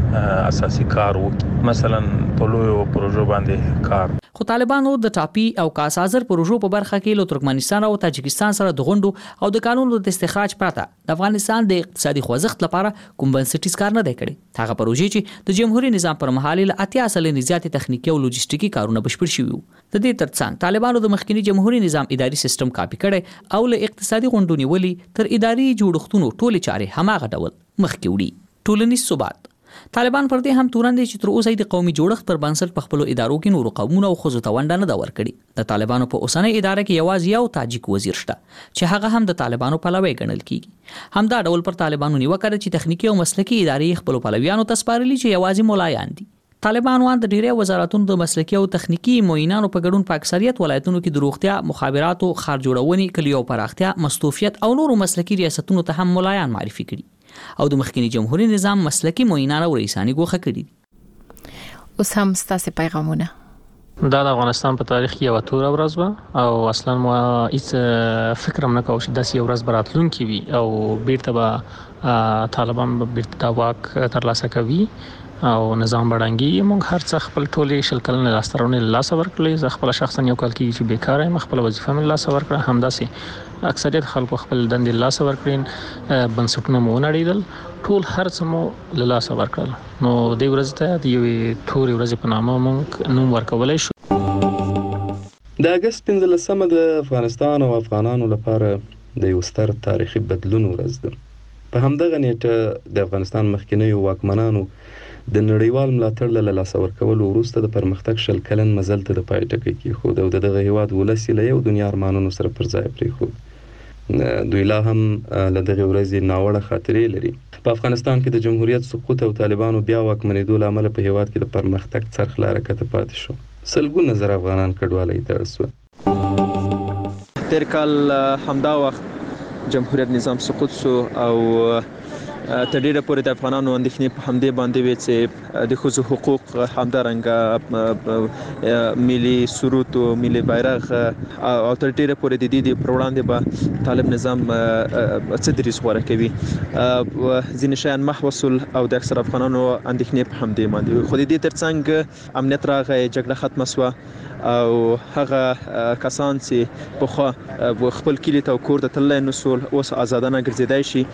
اساسي کار وکړي، مثلا په لویو پروژو باندې کار. خو طالبانو د ټاپي او کاسازر پروژو په برخه کې له ترکمنستان او تاجکستان سره د غونډو او د قانونو د استخراج پرته د افغانستان د اقتصادي خوځښت لپاره کوم بنسټیز کار نه دی کړی. هغه پروژې چې د جمهوریت نظام پر مهال له اتیا سلنې زیاتې تخنیکی او لوجستیکي کارونه بشپړ شوي وو. د دې ترڅنګ طالبانو د مخکنی جمهوریت نظام اداري سیستم کاپی کړي او له اقتصادي غونډو نیولې تر اداري جوړښتونو ټولې چارې هماغه ډول مخکې وړي. ټولنیز ثبات طالبان پر دې هم تورن دي چې تر اوسه د قومي جوړښت پر بنسټ په خپل ادارو کې نور قومونه او خزو ته ونډه نه دا ورکړي. د طالبانو په اوسنۍ اداره کې یوازې یو تاجک وزیر شته چې هغه هم د طالبانو پلوی ګڼل کیږي. همدا ډول پر طالبانو نیوکه ده چې تخنیکی او مسلکی ادارې خپل پلویانو ته سپارلي چې یوازې مولایان دي. طالبانو د ډیری وزارتونو د مسلکی او تخنیکی معینانو په ګډون په اکثریت ولایتونو کې د روغتیا، مخابراتو، ښار جوړونې، کلیو پراختیا، مستوفیت او نورو مسلکی ریاستونو ته هم مولایان معرفي کړي او د مخکنی جمهوریت نظام مسلکی معینان او رئیسانی ګوښه کړي دي. اوس هم ستاسو پیغامونه. دا د افغانستان په تاریخ کې یو تور ورځ و او اصلا مو هیڅ فکر هم نه کاوه چې داسې یو ورځ براتلونکې وي او بیرته به طالبان به بیرته دا واک ترلاسه کوي او نظام بډانګي. موږ هر څه خپل ټولې شل کلنې لاسترونه لاس ورکړلې. زه خپل شخصا یو کال کې چې بیکار یم، خپل وظیفه مې لاس ورکړه. همداسې اکثریت خلکو خپل دندې لاس ورکړین، بنسټونه مو نړیدل، ټول هر څه مو لاس ورکړل. نو د ورځ ته د یوې تورې ورځې په نامه موږ نوم ورکولای شو. د اگست پنځلسمه د افغانستان او افغانانو لپاره د یو ستر تاریخي بدلون ورځ ده. په همدغه نیټه د افغانستان مخکینیو واکمنانو د نړیوال ملاتړ له لاسه ورکولو وروسته د پرمختګ شل کلن مزل ته د پای ټکی کېښود او د دغه هیواد ولس یې له یو دنیا ارمانونو سره پر ځای پرېښود. دوی لا هم له دغې ورځې ناوړه خاطرې لري. په افغانستان کې د جمهوریت سقوط او طالبانو بیا واکمنېدو له امله په هیواد کې د پرمختګ څرخ له حرکته پاتې شو. سلګونه زره افغانان کډوالۍ ته اړ شول. تېر کال همدا وخت جمهوریت نظام سقوط شو او تر ډیره پورې د افغانانو اندېښنې په همدې باندې وې چې د ښځو حقوق همدارنګه ملي سرود او ملي بیرغ او تر ډیره پورې د دې پر وړاندې به طالب نظام څه دریځ غوره کوي. ځینې شیان محو شول او د اکثر افغانانو اندېښنې په همدې باندې وې. خو د دې ترڅنګ امنیت راغی، جګړه ختمه شوه او هغه کسان چې پخوا خپل کلي ته او کور ته تللی نه شول اوس ازادانه ګرځېدای شي.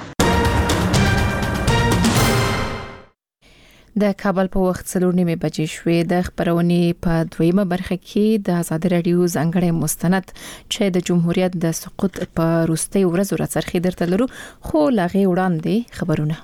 د کابل په وخت څلور نیمه بجې شوې. د خبرونې په دویمه برخه کې د آزاد رادیو ځانګړی مستند چې د جمهوریت د سقوط په وروستۍ ورځو راڅرخي درته لرو، خو لاغې وړاندې خبرونه.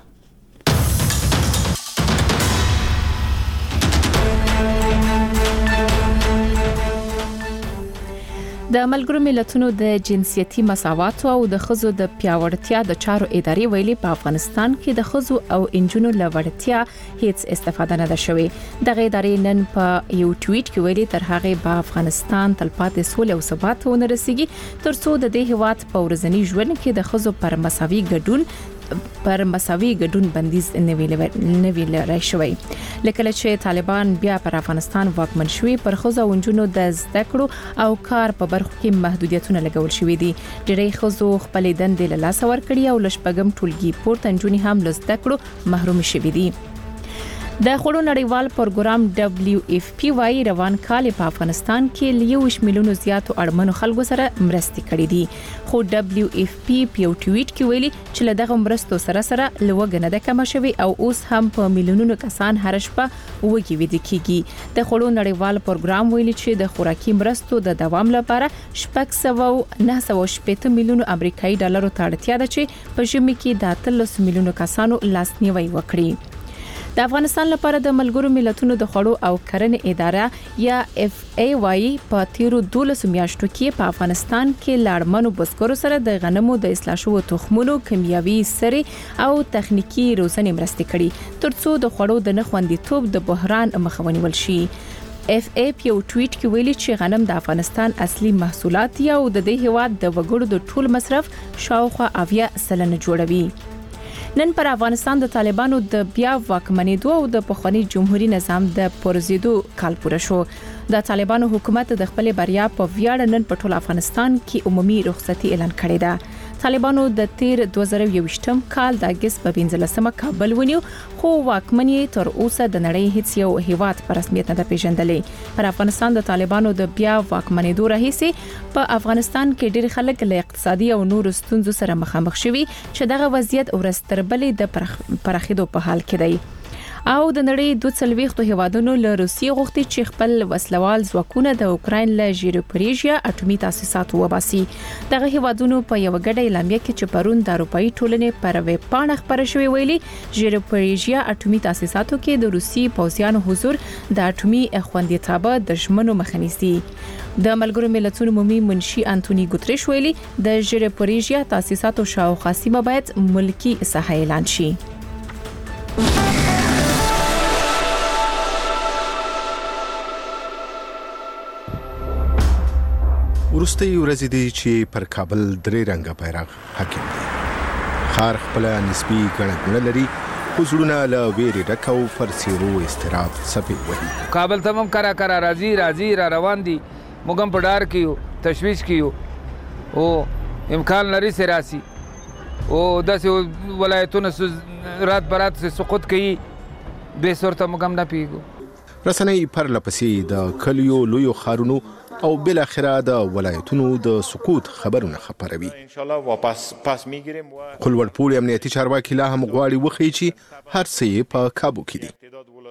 د ملګرو ملتونو د جنسيتي مساوات او د ښځو د پیاوړتیا د چارو ادارې ویلي په افغانستان کې د ښځو او انجونو لوړتیا هیڅ استفاده نه ده شوې. دغه ادارې نن په یو ټویټ کې ویلي تر هغه به افغانستان تلپاتې سولې او ثبات ونه رسیږي ترڅو د دې هیواد په ورځني ژوند کې د ښځو پر مساوي ګډون پر مساوي ګډون بندیز نه ویل لري شوی. لکه چې طالبان بیا پر افغانستان واکمن شوي، پر ښځو او انجونو د زده کړو او کار په برخو کې محدودیتونه لګول شوي دي. ډېری ښځو خپل دندې له لاسه ورکړي او لشپږم ټولګي پورته انجونې هم له زده کړو محروم شوي دي. د خوړو نړیوال پروګرام دبليو اف پی وايي روان کال په افغانستان کې لیوش میلیونو زیاتو اړمنو خلکو سره مرستې کړې دي. خو دبليو اف پی په یو ټویټ کې ویلي چې له دغه مرستو سره سره لوګ نه ده کم شوی او اوس هم په میلیونونو کسان هر شپه وږي ویده کیږي. د خوړو نړیوال پروګرام ویلي چې د خوراکي مرستو د دوام لپاره شپږ سوه نه سوه شپږ میلیونو امریکایي ډالرو ته اړتیا ده چې په ژمي کې د اتلس میلیونو کسانو لاسنیوي وکړي. د افغانستان لپاره د ملګرو ملتونو د خوړو او کرنې اداره یا اف ای وايي په تیرو دولس میاشتو کې په افغانستان کې لاړمنو بزګرو سره د غنمو د اصلاح شوو تخمونو کیمیاوي سرې او تخنیکی روزنې مرستې کړي ترڅو د خوړو د نخوندیتوب د بحران مخه ونیول شي. اف ای پی یو ټویټ کې ویلي چې غنم د افغانستان اصلي محصولات یا د دې هیواد د وګړو د ټول مصرف شاوخوا اویا سلنه جوړوي. نن پر افغانستان د طالبانو د بیا واکمنېدو او د پخوانی جمهوریت نظام د پرزیدو کال پوره شو. د طالبانو حکومت د خپل بریا په ویاړ نن په ټول افغانستان کې عمومي رخصتي اعلان کړې ده. طالبانو د تیر دوه زره یوویشتم کال د اگست په پنځلسمه کابل ونیو، خو واکمن یې تر اوسه د نړۍ هیڅ یو هیواد په رسمیت نه پیژندلې. پر افغانستان د طالبانو د بیا واکمنېدو راهیسې په افغانستان کې ډېر خلک له اقتصادي او نورو ستونزو سره مخامخ شوي چې دغه وضعیت ورځ تر بلې د پراخېدو په حال کې دی. او د نړۍ دوه څلويختو هیوادونو له روسیې غوښتي چې خپل وسلوال ځواکونه د اوکراین له ژیروپریژیا اټومي تاسیساتو وباسي. دغه هیوادونو په یو غډه اعلامیه کې چې پرون د اروپאי ټولنې پر ویب پاڼه خبره شوې ویلي ژیروپریژیا اټومي تاسیساتو کې د روسي پوځیانو حضور د اټومي خوندیتابه د ژمنو مخه نیسي. د ملګرو ملتونو عمومي منشي انټونی ګوتریش ویلي د ژیروپریژیا تاسیساتو شاوخوا سیمه باید ملکی ساحه اعلان شي. ورستي ورځې دي چې پر کابل درې رنګه بیرغ حاکم دي. خار خپل نسبی ګڼه لري، حضورنا لا ویری ډکو پر سیرو استراب سپي وهي. کابل تمام کرا کرا راځي راځي را روان دي، موږ په ډار کیو تشویش کیو او امکان لري سراسي او داسې ولایتونه رات برات سے سقوط کوي به صورت موږ هم نه پیګو. رسنۍ پر لپسې د کلیو لویو خارونو او بل اخره د ولایتونو د سقوط خبرونه خبروي. ان شاء الله واپس پاس میگیریم. خپلوړ پوری امنیتي چارواکي لا هم غواړي وخی چې هر څه په کابو کې دي.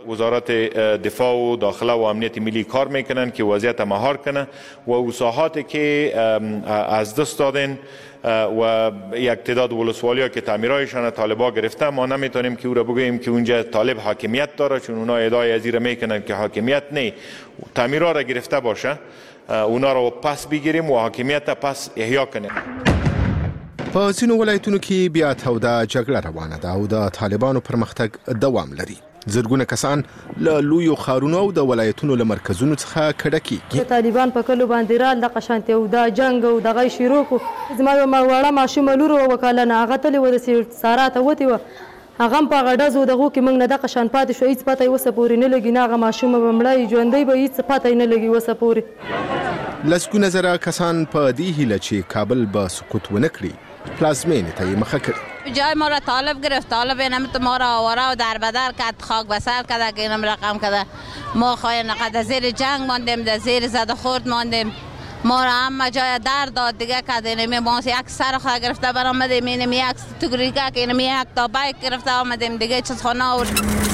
وزارت دفاع و داخله و امنیت ملی کار میکنن که وضعیت مهار کنه و وساحاتی که از دست دادن و یک تعداد ولسوالی که تعمیرایشان طالبا گرفته، ما نمیتونیم که او را بگوییم که اونجا طالب حاکمیت داره، چون اونا ادعای از این میکنن که حاکمیت نه، تعمیرها را گرفته باشه، اونا را پس بگیریم و حاکمیت پس احیا کنیم. په ځینو ولایتونو کې بیا توده جګړه روانه ده او د طالبانو پرمختګ دوام لري. زرګونه کسان له لویو ښارونو او د ولایتونو له مرکزونو څخه کډه کېږي. طالبان په کلو باندې رال دغه شانتي او دا جنګ او دغه شروع کو زما یو وړه ماشومه لور وکاله نه هغه تلې و د سارا ته وتی و هغه هم په غډه زو دغه کې موږ نه دغه شان پاتې شو، هیڅ پته یې وسه پورې نه لګي، نه هغه ماشومه به مړی ژوندی به هیڅ پته یې نه لګي وسه پورې. لسګونه زره کسان په دې هیله چې کابل به سقوط ونه کړي پلازمینې ته یې مخه کړي. جای ما را طالب گرفت، طالب اینم تو ما را آواره و در بدر کرد، خاک بسر کرده که اینم رقم کرده. ما خواهی نقد زیر جنگ ماندیم، در زیر زد خورد ماندیم، ما را همه جای در داد دیگه کرده. اینمی ما یک سر خواه گرفته برآمدیم، اینمی یک تگریکه که اینمی یک تا بایک گرفته آمدیم دیگه چیز خانه آورد.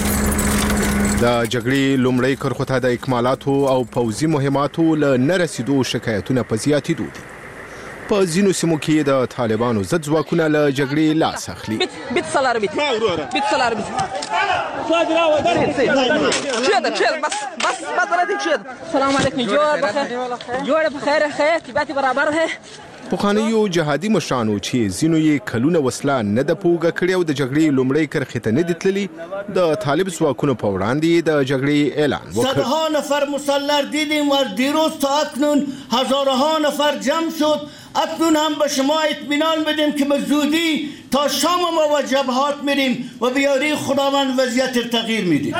د جګړې لومړی کرښو ته د اکمالاتو او پوځي مهماتو له نه رسیدو شکایتونه په زیاتېدو دي. په ځینو سیمو کې د طالبانو ضد ځواکونه له جګړې لاس اخلي. بیت سالار بیت بیت سالار بیت چیه چیه بس بس بس ردی چیه. سلام علیکم جوړ بخیر جوړ بخیر خیر طبيعت برابر ہے. پخوانیو جهادي مشرانو چې ځینو یې کلونه وسله نه د پوګه کړې او د جګړې لومړی کرښې ته نه دي تللي، د طالب ځواکونو په وړاندې د جګړې اعلان وکړ. صدها نفر مسلح دیدیم و دیروز تا اکنون هزارها نفر جمع شد. اکنون هم به شما اطمینان بدیم که به زودی تا شام ما و جبهات میریم و بیاری خداوند وضعیت تغییر میدیم.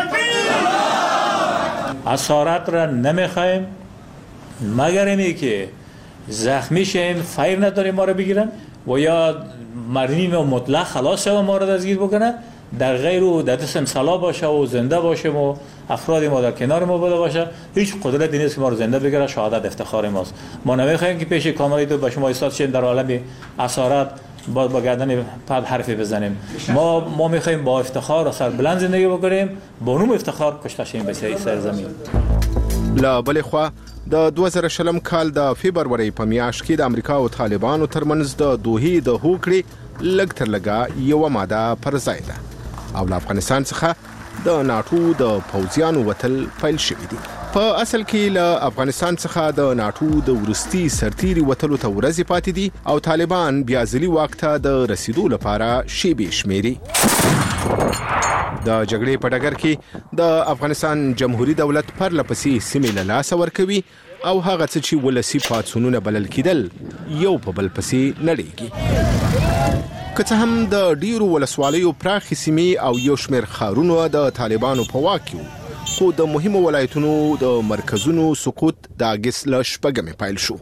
اسارت را نمیخوایم مگر اینی که زخمی شیم، فیر نداریم ما رو بگیرن و یا مرنیم و مطلق خلاص و ما رو دستگیر بکنن، در غیر و در دست سلا باشه و زنده باشیم و افراد ما در کنار ما بوده باشه، هیچ قدرتی نیست که ما رو زنده بگیره. شهادت افتخار ماست. ما نمیخوایم که پیش کاملی تو به شما ایستاد شیم در عالم اسارت با با گردن پد حرفی بزنیم. ما ما میخوایم با افتخار و سر بلند زندگی بکنیم، با نوم افتخار کشته شیم به سرزمین. لا بل خو د دوه زره شلم کال د فبرवरी په میاشت کې د امریکا او طالبانو ترمنځ د دوحې د هوکړې لږ تر لږه یو ماده پر ځای ده او له افغانستان څخه د ناټو د پوځیانو وتل پیل شوی دی. په اصل کې له افغانستان څخه د ناټو د ورستي سرتیري وتلو ته ورځې پاتې دي او طالبان بیا ځلي واک ته د رسیدو لپاره شیبې شمیري. د جګړې په ډګر کې د افغانستان جمهوریت دولت پرله پسې سیمې له لاسه ورکوي او هغه څه چې ولسي پاڅونونه بلل کېدل یو په بل پسې نړیږي. که څه هم د ډیرو ولسوالیو پراخې سیمې او یو شمېر ښارونه د طالبانو په واک کې وو، خو د مهمو ولایتونو د مرکزونو سقوط د اګست له شپږمې پیل شو.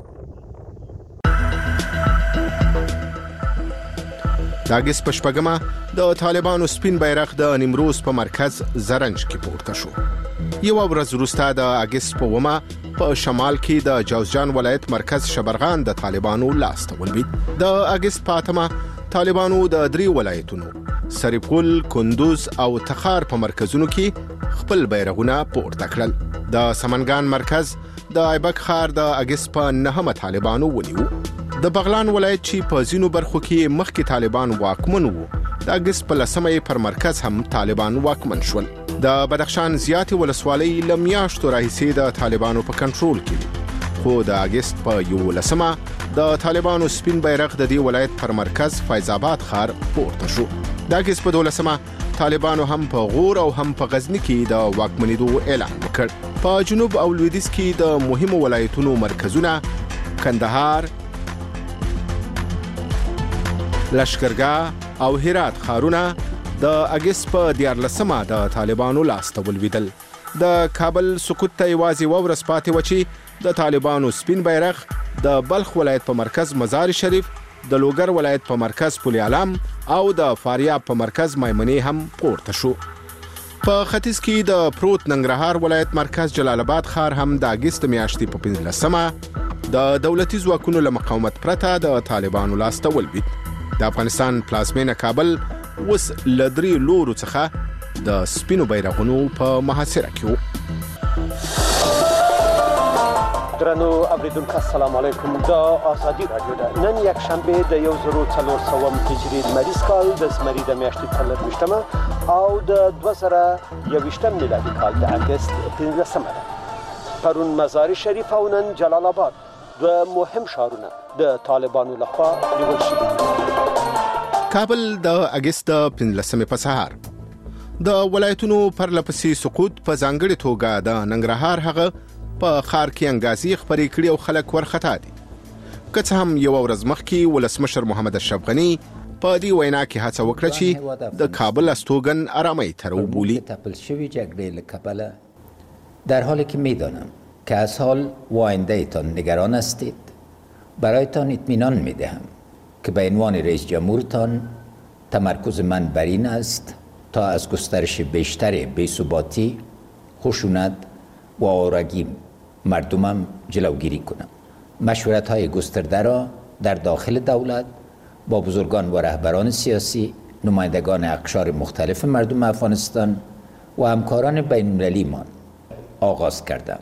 د اګست په شپږمه د طالبانو سپین بیرغ د نیمروز په مرکز زرنج کې پورته شو. یو ورځ وروسته د اګست په اوومه په شمال کې د جوزجان ولایت مرکز شبرغان د طالبانو لاس ته ولوېد. د اګست په اتمه طالبانو د درې ولایتونو سرپل، کندوز او تخار په مرکزونو کې خپل بیرغونه پورته کړل. د سمنګان مرکز د ایبک ښار د اګست په نهمه طالبانو ونیو. د بغلان ولایت چې په ځینو برخو کې مخکې طالبان واکمن وو، د اګست په لسمه پر مرکز هم طالبان واکمن شول. د بدخشان زیاتې ولسوالۍ له میاشتو راهیسې د طالبانو په کنټرول کې دي، خو د اګست په یولسمه د طالبانو سپین بیرغ د دې ولایت پر مرکز فیض آباد ښار پورته شو. د اګست په دولسمه طالبانو هم په غور او هم په غزنی کې د واکمنېدو اعلان وکړ. په جنوب او لویدیځ کې د مهمو ولایتونو مرکزونه کندهار، لشکرګاه او هرات ښارونه د اګست په دیارلسمه د طالبانو لاس ته ولوېدل. د کابل سقوط ته یوازې یوه ورځ پاتې وه چې د طالبانو سپین بیرغ د بلخ ولایت په مرکز مزار شریف، د لوګر ولایت په مرکز پل علم او د فاریاب په مرکز میمنې هم پورته شو. په ختیځ کې د پروت ننګرهار ولایت مرکز جلال آباد ښار هم د اګست میاشتې په پنځلسمه د دولتي ځواکونو له مقاومت پرته د طالبانو لاس ته ولوېد. د افغانستان پلازمینه کابل اوس له درې لورو څخه د سپینو بیرغونو په محاصره کې وو. درنو اوریدونکو السلام علیکم. د آزادي رادیو ده. نن یک شنبه د یو زرو څلور سوم هجري لمریز کال د زمري د میاشتې څلرویشتمه او د دوه زره یوویشتم میلادي کال د اګست پنځلسمه ده. پرون مزار شریف او نن جلال آباد دوه مهم ښارونه د طالبانو لخوا نیول شوي دي. کابل د اګست پنځلسمې په سهار د ولایتونو پرلپسې سقوط په ځانګړې توګه د ننګرهار هغه په ښار کې انګازې خپرې کړي او خلک ورخطا دي. که څه هم یوه ورځ مخکې ولسمشر محمد اشرف غني په دې وینا کې هڅه وکړه چې د کابل استوګن آرامۍ ته راوبولي. تپل شوی جګړې له کبله در حالی که میدانم که از حال و آینده‌تان نگران هستید برایتان اطمینان میدهم که به عنوان رئیس جمهورتان تمرکز من بر این است تا از گسترش بیشتر بی‌ثباتی، خشونت و آوارگی مردمم جلوگیری کنم. مشورت‌های گسترده را در داخل دولت با بزرگان و رهبران سیاسی، نمایندگان اقشار مختلف مردم افغانستان و همکاران بین‌المللی‌مان آغاز کردم.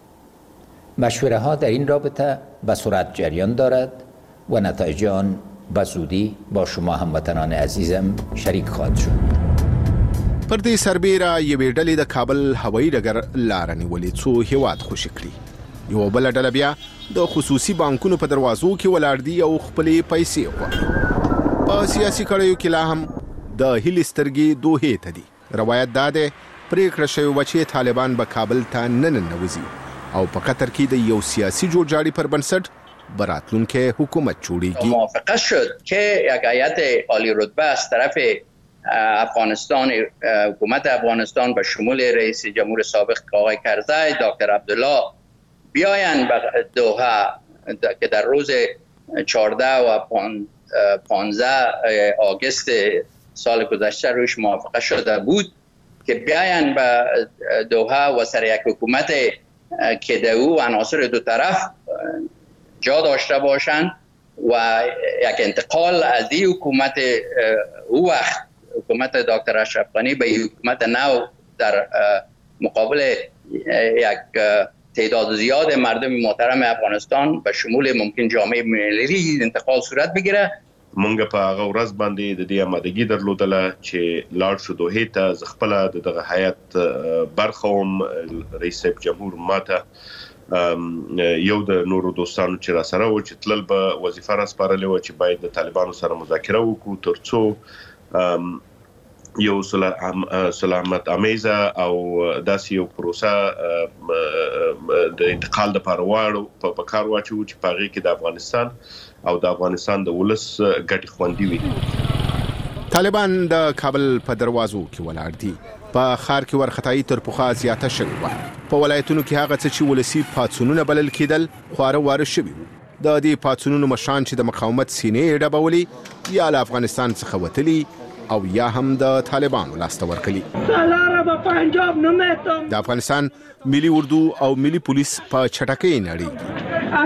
مشوره ها در این رابطه به سرعت جریان دارد و نتایج آن به زودی با شما هموطنان عزیزم شریک خواهد شد. پر دې سربیره یوې ډلې د کابل هوایي ډګر لاره نیولې څو هیواد خوشي کړي. یوه بله ډله بیا د خصوصي بانکونو په دروازو کې ولاړ دي او خپلې پیسې غواړي. په سیاسي کړیو کې لا هم د هیلې سترګې دوهې ته دي. روایت دا دی پرېکړه شوې وه چې طالبان به کابل ته نه ننوځي او په قطر کې د یو سیاسي جوړجاړي پر بنسټ به راتلونکی حکومت جوړیږي. موافقه شد که یک هیئت عالی رتبه از طرف افغانستان، حکومت افغانستان به شمول رئیس جمهور سابق آقای کرزی، دکتر عبدالله بیاین به دوحه که در روز چهارده و پانزده آگوست سال گذشته روش موافقه شده بود که بیاین به دوحه و سر یک حکومت که در او عناصر دو طرف جا داشته باشند و یک انتقال از این حکومت او وقت حکومت دکتر اشرف غنی به حکومت نو در مقابل یک تعداد زیاد مردم محترم افغانستان به شمول ممکن جامعه ملی انتقال صورت بگیره. مونږ په هغه ورځ باندې د دې آمادګي درلودله چې لاړ شو دوحې ته. زه خپله د دغه هیات برخه وم. رئیس جمهور ماته یو د نورو دوستانو چې راسره وو چې تلل به وظیفه راسپارلې وه چې باید د طالبانو سره مذاکره وکړو تر څو یو سلامت امیزه او داسې یو پروسه د انتقال دپاره واړو په کار واچوو چې په هغې کې د افغانستان او د افغانستان د ولس ګټې خوندي وي. طالبان د کابل په دروازو کې ولاړ دي. په ښار کې ورختایي تر پخوا زیاته شوې وه. په ولایتونو کې هغه څه چې ولسي پاڅونونه بلل کېدل خواره واره شوي وو. د دې پاڅونونو مشران چې د مقاومت سینې یې ډبولې یا له افغانستان څخه وتلي او یا هم د طالبانو لاسته ورکړي. د افغانستان ملي اردو او ملي پولیس په چټکۍ نړیږي.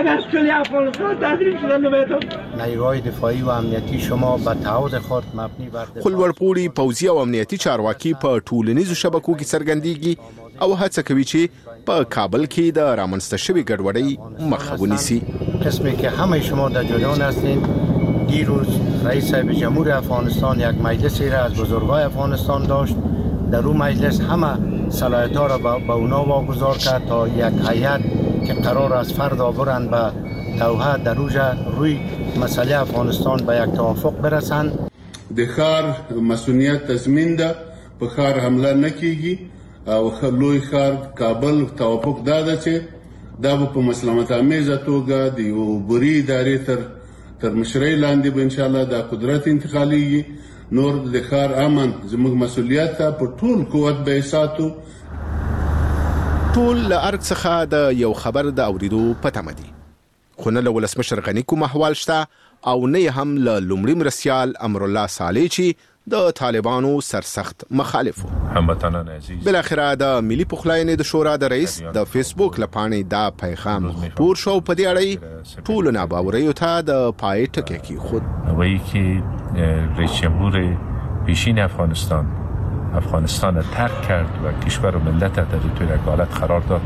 نیروهای دفاعی و امنیتی شما به تعهد خود مبنی بر خپلوړپوړي پوځي او امنیتي چارواکي په ټولنیزو شبکو کې څرګندېږي او هڅه کوي چې په کابل کې د رامنځته شوې ګډوډۍ مخه ونیسي. قسمی که همه شما در جریان هستین، دیروز رئیس جمهور افغانستان یک مجلسی را از بزرگای افغانستان داشت. در اون مجلس همه صلاحیت‌ها را به اونا واگذار کرد تا یک هیئت که قرار است فردا برند به دوحه در روژه روی مسئله افغانستان به یک توافق برسند. د ښار مسئولیت تضمین ده، په ښار حمله نه کیږي او لوی ښار کابل توافق دا ده چې دا به په مسلمت آمیزه توګه د یو بري ادارې تر تر مشرۍ لاندې به انشاءالله دا قدرت انتقالیږي. نور د ښار امن زموږ مسؤلیت ته په ټول قوت به ساتو. ټول له ارګ څخه د یو خبر د اوریدو په تمه دي، خو نه له ولسمشر غني کوم احوال شته او نه هم له لومړي مرستیال امرالله صالح چې د طالبانو سرسخت مخالف و. هموطنان عزیز، بالاخره د ملي پخلاینې د شورا د رئیس د فیسبوک لپاره دا پیغام خپور شو. په دې اړه ټول ناباوریو ته د پای ټکی کېښود. وایي که رئیس جمهور پیشین افغانستان افغانستان را ترک کرد و کشور و ملت در توی یک حالت قرار داد.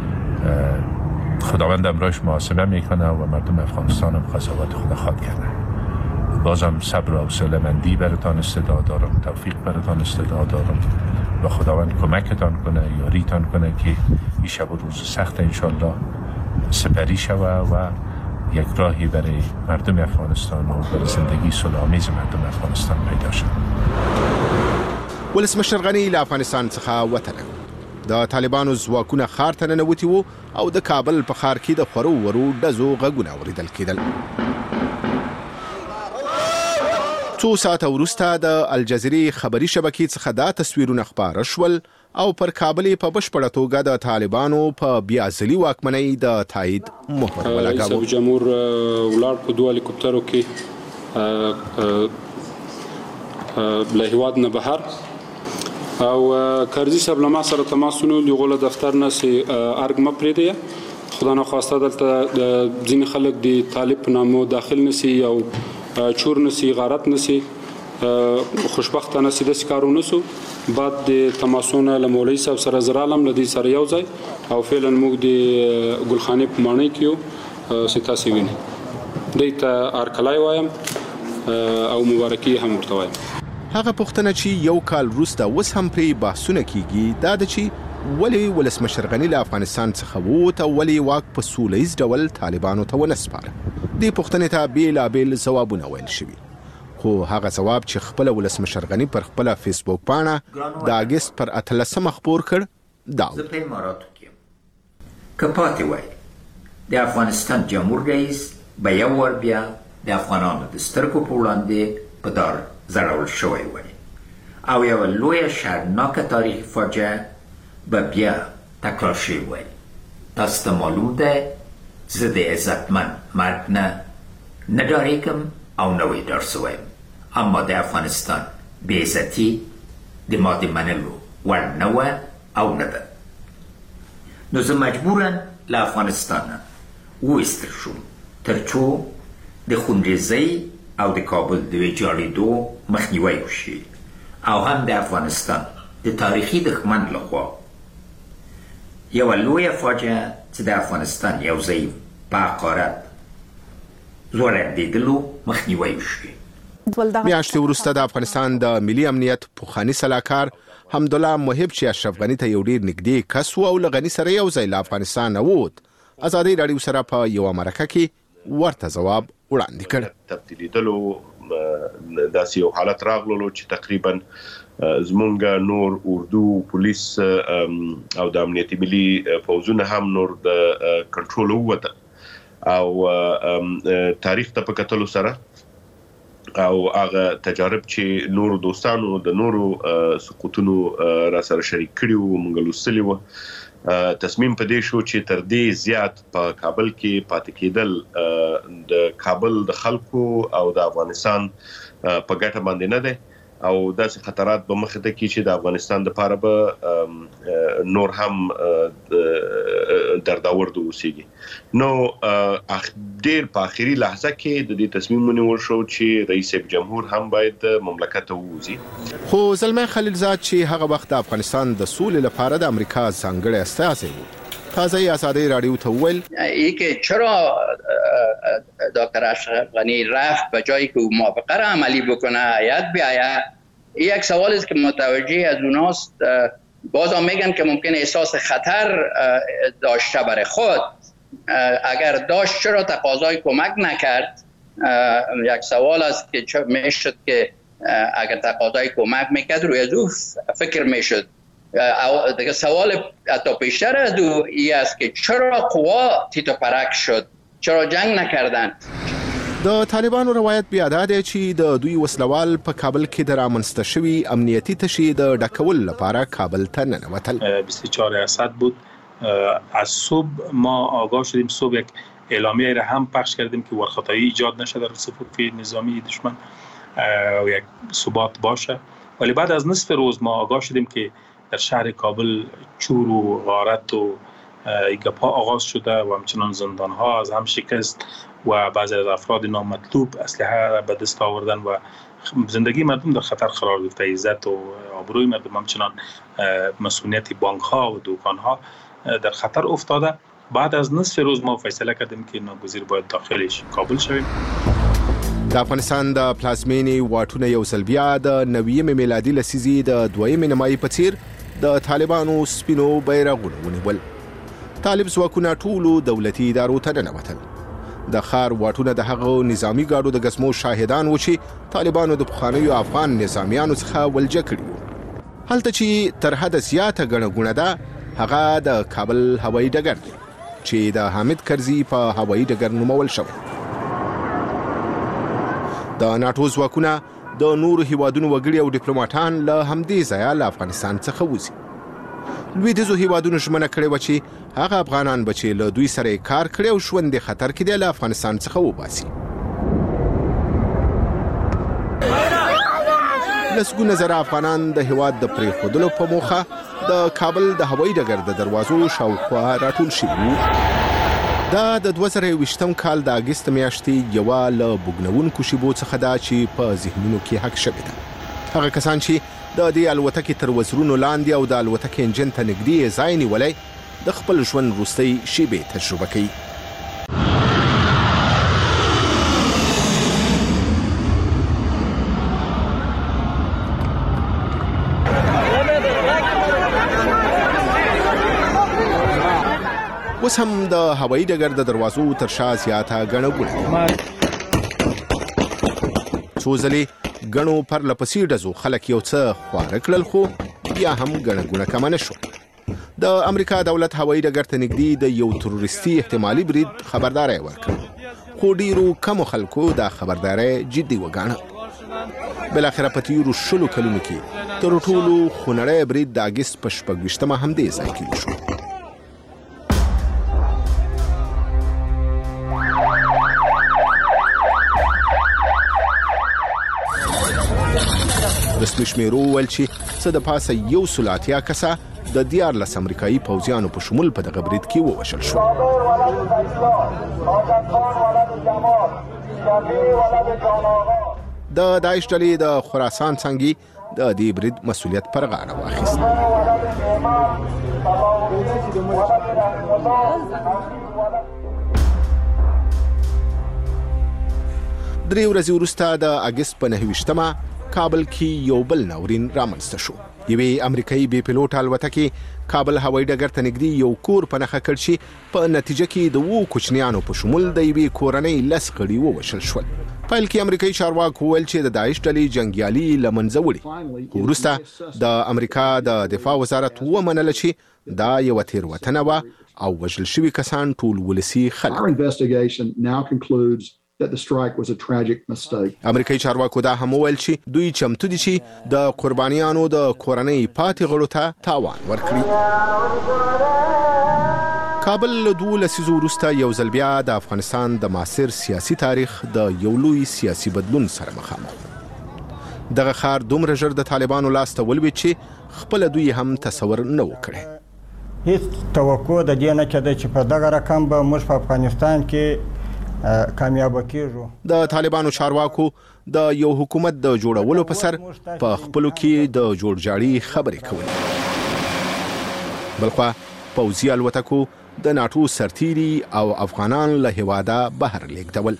خداوند امرایش محاسبه میکنه و مردم افغانستان هم قضاوت خود خواهد کرده. بازم صبر و حوصله مندی براتان استعداد دارم، توفیق براتان استعداد دارم و خداوند کمکتان کنه، یاریتان کنه که این شب و روز سخت انشالله سپری شوه و یک راهی برای مردم افغانستان و برای زندگی صلح‌آمیز مردم افغانستان پیدا شد. ولسمشر غني له افغانستان څخه وتله. د طالبانو ځواکونه ښار ته ننوتي وو او د کابل په ښار کې د خورو ورو ډزو غږونه اوریدل کېدل. څو ساعته وروسته د الجزیرې خبري شبکې څخه دا تصویرونه خپاره شول او پر کابل په بشپړه توګه د طالبانو په بیا ځلي واکمنۍ د تایید مهر ولګاوه. رئیس جمهور ولاړ په دوه هلیکوپټرو کې له هیواد نه بهر او کارزي صاحب له ما سره تماس ونیول، د غوله دفتر نه سي ارګ مه پرېږدئ، خدا نخواسته دلته ځینې خلک د طالب په نامو داخل نسي او چور نسي، غارت نسي، خوشبختانه سي داسې کار ونه سو. بعد د تماسونه له مولوي صاحب سره زه رالم، له دوی سره یو ځای او فعلا موږ د ګلخانې په ماڼۍ کې یو چې تاسې وینئ. دوی ته هرکلی وایم او مبارکي هم ورته وایم. هغه پوښتنه چې یو کال وروسته اوس هم پرې بحثونه کیږي دا ده چې ولې ولسمشر غني له افغانستان څخه ووت او ولې واک په سوله ییز ډول طالبانو ته ونه سپاره. دې پوښتنې ته بېلابېل ځوابونه ویل شوي، خو هغه ځواب چې خپله ولسمشر غني پر خپله فیسبوک پاڼه د اګست پر اتلسمه خپور کړ دا و. زه په اماراتو کې یم. که پاتې وای د افغانستان جمهور رئیس به یو ور بیا د افغانانو د سترګو په وړاندې په دار ځړول شوی وای او یوه لویه شرمناکه تاریخي فاجعه به بیا تکرار شوی وای. تاسو ته معلوم ده زه د عزتمند مرګ نه نه ډارېږم او نه وی ډار سویم، اما د افغانستان بې عزتي د ما د منلو وړ نه وه او نه ده. نو زه مجبورم له افغانستانه وایستل شوم تر څو د خونریزۍ او د کابل د ویجاړېدو مخنیوی وشي او هم د افغانستان د تاریخي دښمن لخوا یوه لویه فاجعه چې د افغانستان یو ځای په حقارت زوړندېدلو مخنیوی وشي. میاشتې وروسته د افغانستان د ملي امنیت پخواني سلاکار حمدالله محب چې اشرف غني ته یو ډېر نږدې کس و او له غني سره یو ځای له افغانستان ووت، ازادۍ راډیو سره په یوه مرکه کې ورته ځواب وړاندې کړ. تبدیلیدلو داسې یو حالت راغللو چې تقریبا زمونږ نور اردو پولیس او د امنیتي ملي پوځونه هم نور د کنټرول ووته او تاریخ ته په کتلو سره او هغه تجارب چې نورو دوستانو د نورو سقوطونو را سره شریک کړي وو موږ لوستلي وو، تصمیم په دې شو چې تر دې زیات په کابل کې پاتې کېدل د کابل د خلکو او د افغانستان په ګټه باندې نه دی او داسې خطرات به مخې ته کړي چې د افغانستان دپاره به نور هم درداور اوسیږي. نو ډېر په آخري لحظه کې د دې تصمیم ونیول شو چې رئیس جمهور هم باید مملکت ته ووځي. خو زلمی خلیلزاد چې هغه وخت د افغانستان د سولې لپاره د امریکا ځانګړی استازی و تازه ازادۍ راډیو ته وویل ای که چرا دکتر اشرف غنی رفت به جایی که موافقه را عملی بکنه هیئت بیاید، یک سوال است که متوجه از اوناست. بازم میگن که ممکن احساس خطر داشته برای خود، اگر داشت چرا تقاضای کمک نکرد؟ یک سوال است که میشد که اگر تقاضای کمک میکرد روی از او فکر میشد. دیگه سوال حتی بیشتر از او ای است که چرا قوا تیت و پرک شد، چرا جنگ نکردن؟ د طالبانو روایت بیا دا دی چې د دوی وسلوال په کابل کې د رامنځته شوي امنیتي تشې د ډکولو لپاره کابل ته ننوتل. بیست و چهار اسد بود. از صبح ما آگاه شدیم، صبح یک اعلامیه را هم پخش کردیم که ورخطایی ایجاد نشه در صفوف نظامی دشمن و یک ثبات باشه، ولی بعد از نصف روز ما آگاه شدیم که در شهر کابل چور و غارت و گپا آغاز شده و همچنان زندان‌ها از هم شکست و بعضی از افراد نامطلوب اسلحه را به دست آوردن و زندگی مردم در خطر قرار گرفته، عزت و آبروی مردم، همچنان مسئولیت بانک ها و دکان ها در خطر افتاده. بعد از نصف روز ما فیصله کردیم که ناگزیر باید داخلش کابل شویم. د افغانستان د پلازمینې واټونه یو ځل بیا د نویم میلادي لسیزې د دویمې نیمایي په څیر د طالبانو سپینو بیرغونه ونیول. طالب ځواکونه ټولو دولتي ادارو ته ننوتل. د ښار واټونه د هغو نظامي ګاډو د ګزمو شاهدان و چې طالبانو د پخوانیو افغان نظامیانو څخه ولجه کړي وو. هلته چې تر حده زیاته ګڼه ګوڼه ده هغه د کابل هوایي ډګر دی چې د حامد کرزي په هوایي ډګر نومول شوی. د ناټو ځواکونه د نورو هیوادونو وګړي او ډیپلوماټان له همدې ځایه له افغانستان څخه وځي. لویدیځو هیوادونو ژمنه کړې وه چې هغه افغانان به چې له دوی سره کار کړی او ژوند یې خطر کې دی له افغانستان څخه وباسي. لسګونه زره افغانان د هیواد د پرېښودلو په موخه د کابل د هوایي ډګر د دروازو شاوخوا راټول شوي وو. دا د دوه زره یوویشتم کال د اګست میاشتې یوه له بوږنوونکو شیبو څخه ده چې په ذهنونو کې حک شوې ده. هغه کسان چې د دې الوتکې تر وزرونو لاندې او د الوتکې انجن ته نږدې ځای نیولی د خپل ژوند وروستۍ شیبې تجربه کوي. اوس هم د هوایي ډګر د دروازو تر شا زیاته ګڼه ګوڼه ده. څو ځلې ګڼو پرله پسې ډزو خلک یو څه خواره کړل خو بیا هم ګڼه ګوڼه کمه نه شوه. د امریکا دولت هوایي ډګر ته نږدې د یو تروریستي احتمالي برید خبرداری ورکړ خو ډیرو کمو خلکو دا خبرداری جدي وګاڼه. بالاخره په تیرو شلو کلونو کې تر ټولو خونړی برید د اګست په شپږ ویشتمه همدې ځای کې وشو. رسمي شمیرو وویل چې څه د پاسه یو سل اتیا کسه د دیارلس امریکایي پوځیانو په شمول په دغه برید کې ووژل شول. د داعش ډلې د خراسان څنګه د دې برید مسؤلیت پر غاړه واخیست. درې ورځې وروسته د اګست په نهه ویشتمه کابل کې یو بل ناورین رامنځته شو. یوې امریکایي بې پیلوټ الوتکې کابل هوایي ډګر ته نږدې یو کور په نښه کړ چې په نتیجه کې د اوو کوچنیانو په شمول د یوې کورنۍ لس غړي ووژل شول. پیل کې امریکایي چارواکو وویل چې د داعش ډلې جنګیالي له منځه وړي. وروسته د امریکا د دفاع وزارت ومنله چې دا یوه تېروتنه وه او وژل شوي کسان ټول ولسي خلک. that the strike was a tragic mistake. امریکایي چارواکو دا هم وویل چې دوی چمتو دي چې د قربانیانو د کورنۍ پاتې غړو ته تاوان ورکړي. کابل له دوو لسیزو وروسته یو ځل بیا د افغانستان د معاصر سیاسي تاریخ د یو لوی سیاسي بدلون سره مخامخ. دغه ښار دومره ژر د طالبانو لاس ته ولوېد چې خپله دوی هم تصور نه و کړی. هیڅ توقع د دې نه کېده چې په دغه رقم به موږ په افغانستان کې کامیاب کیږو. د طالبانو چارواکو د یو حکومت د جوړولو په سر په خپلو کې د جوړجاړي خبرې کولې. بلخوا پوځي الوتکو د ناټو سرتیري او افغانان له هیواده بهر لیږدول.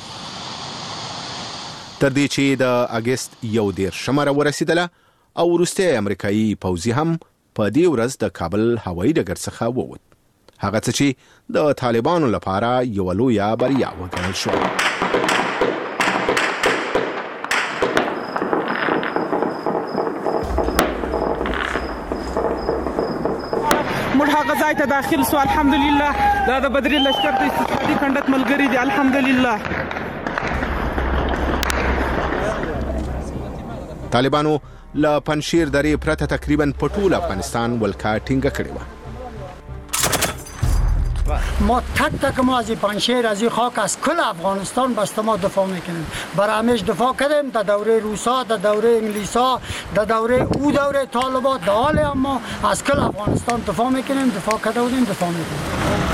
تر دې چې د اګست یو دېرشمه راورسېدله او وروستی امریکایي پوځي هم په دې ورځ د کابل هوایي ډګر څخه ووت. هغه څه چې د طالبانو لپاره یوه لویه بریا وګڼل شوه. موږ هغه ځای ته داخل سو. الحمدلله دا د بدري لشکر د استشهادي کنډک ملګري دي. الحمدلله طالبانو له پنشیر درې پرته تقریبا په ټول افغانستان ولکه ټینګه کړې وه. ما تک تک ما از این پنشیر از این خاک از کل افغانستان بسته ما دفاع میکنیم. برای همیش دفاع کردیم در دوره روسا، در دوره انگلیسا، در دوره او دوره طالبات، در حال هم ما از کل افغانستان دفاع میکنیم. دفاع کرده بودیم، دفاع میکنیم.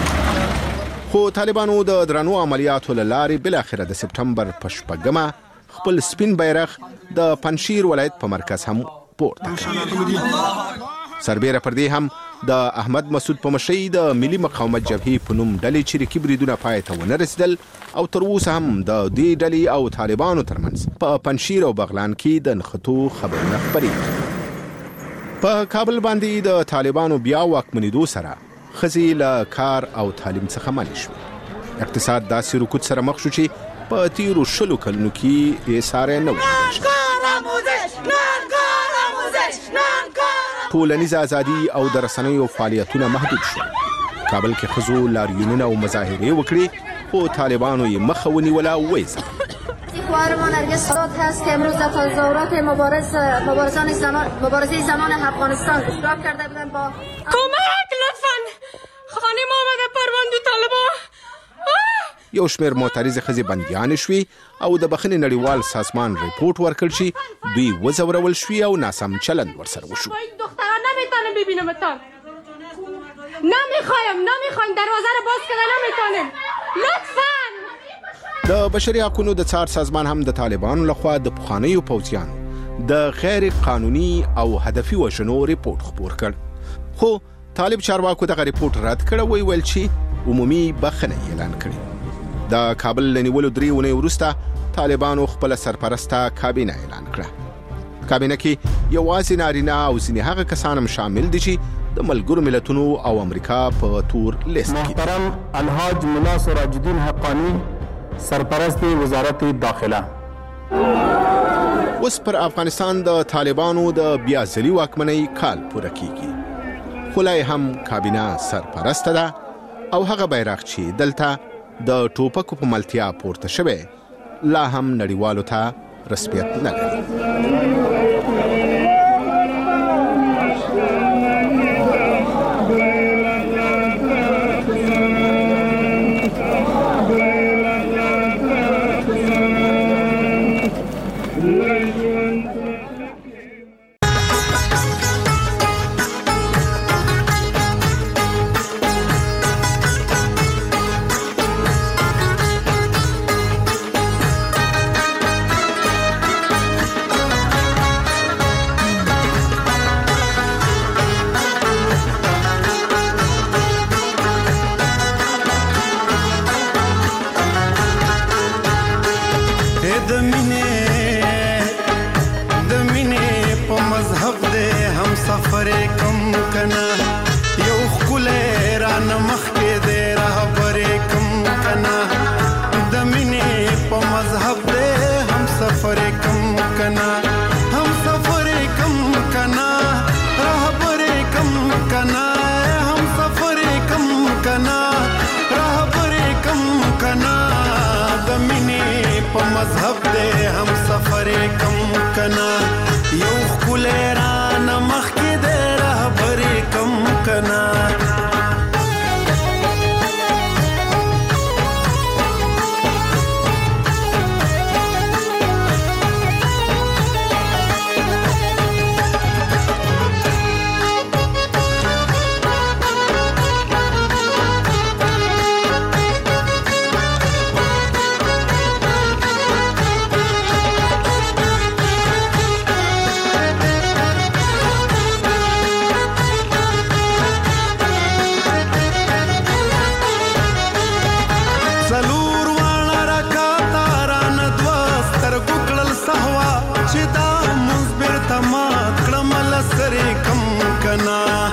خو طالبانو د درنو عملیاتو له لارې بالاخره د سپټمبر په شپږمه خپل سپین بیرغ د پنشیر ولایت په مرکز هم پورته کړ. سربیره پر دې هم د احمد مسعود په مشرۍ د ملي مقاومت جبهې په نوم ډلې چریکي بریدونه پای ته ونه رسېدل او تر اوسه هم د دې ډلې او طالبانو ترمنځ په پنشیر او بغلان کې د نښتو خبرونه خپرېږي. په کابل باندې د طالبانو بیا واکمنېدو سره ښځې له کار او تعلیم څخه منع شوې. اقتصاد داسې رکود سره مخ شو چې په تیرو شلو کلونو کې یې ساری نه و. ټولنیز ازادي او د رسنیو فعالیتونه محدود شول. کابل کې ښځو لاریونونه او مظاهرې وکړې خو طالبانو یې مخه ونیوله او ویې ځپل. خواهر ما نرگس سادات هست که امروز در تظاهرات مبارز مبارزان زمان مبارزه زمان افغانستان اشتراک کرده بودن. با کمک لطفاً خانم آمده پروند طالبان. یو شمېر معترضې ښځې بندیانې شوې او د بخښنې نړیوال سازمان ریپورت ورکړ چې دوی وځورول شوي او ناسم چلند ورسره وشو. دختران نمیتونم ببینمتان، نمیخوایم نمیخوایم دروازه رو باز کنه، نمیتونیم لطفاً. د بشري حقونو د څار سازمان هم د طالبانو لخوا د پخوانیو پوځیانو د غیر قانوني او هدفي وژنو ریپورت خپور کړ. خو طالب چارواکو دغه ریپورت رد کړ او ویل چې عمومي بخښنه اعلان کړې. د کابل له نیولو درې اونۍ وروسته طالبانو خپله سرپرسته کابینه اعلان کړه. کابینه کې یوازې نارینه او ځینې هغه کسان هم شامل دي چې د ملګرو ملتونو او امریکا په تور لیست کې. محترم الحاج ملا سراج الدین حقانی سرپرست وزارت داخله. اوس پر افغانستان د طالبانو د بیا ځلي واکمنۍ کال پوره کیږي. خو لا هم کابینه سرپرسته ده او هغه بیرغ چې دلته د ټوپکو په ملتیا پورته شوی لا هم نړیوالو ته رسمیت نه لري. چې دا مزبر تمات کړم لسرې کم کنا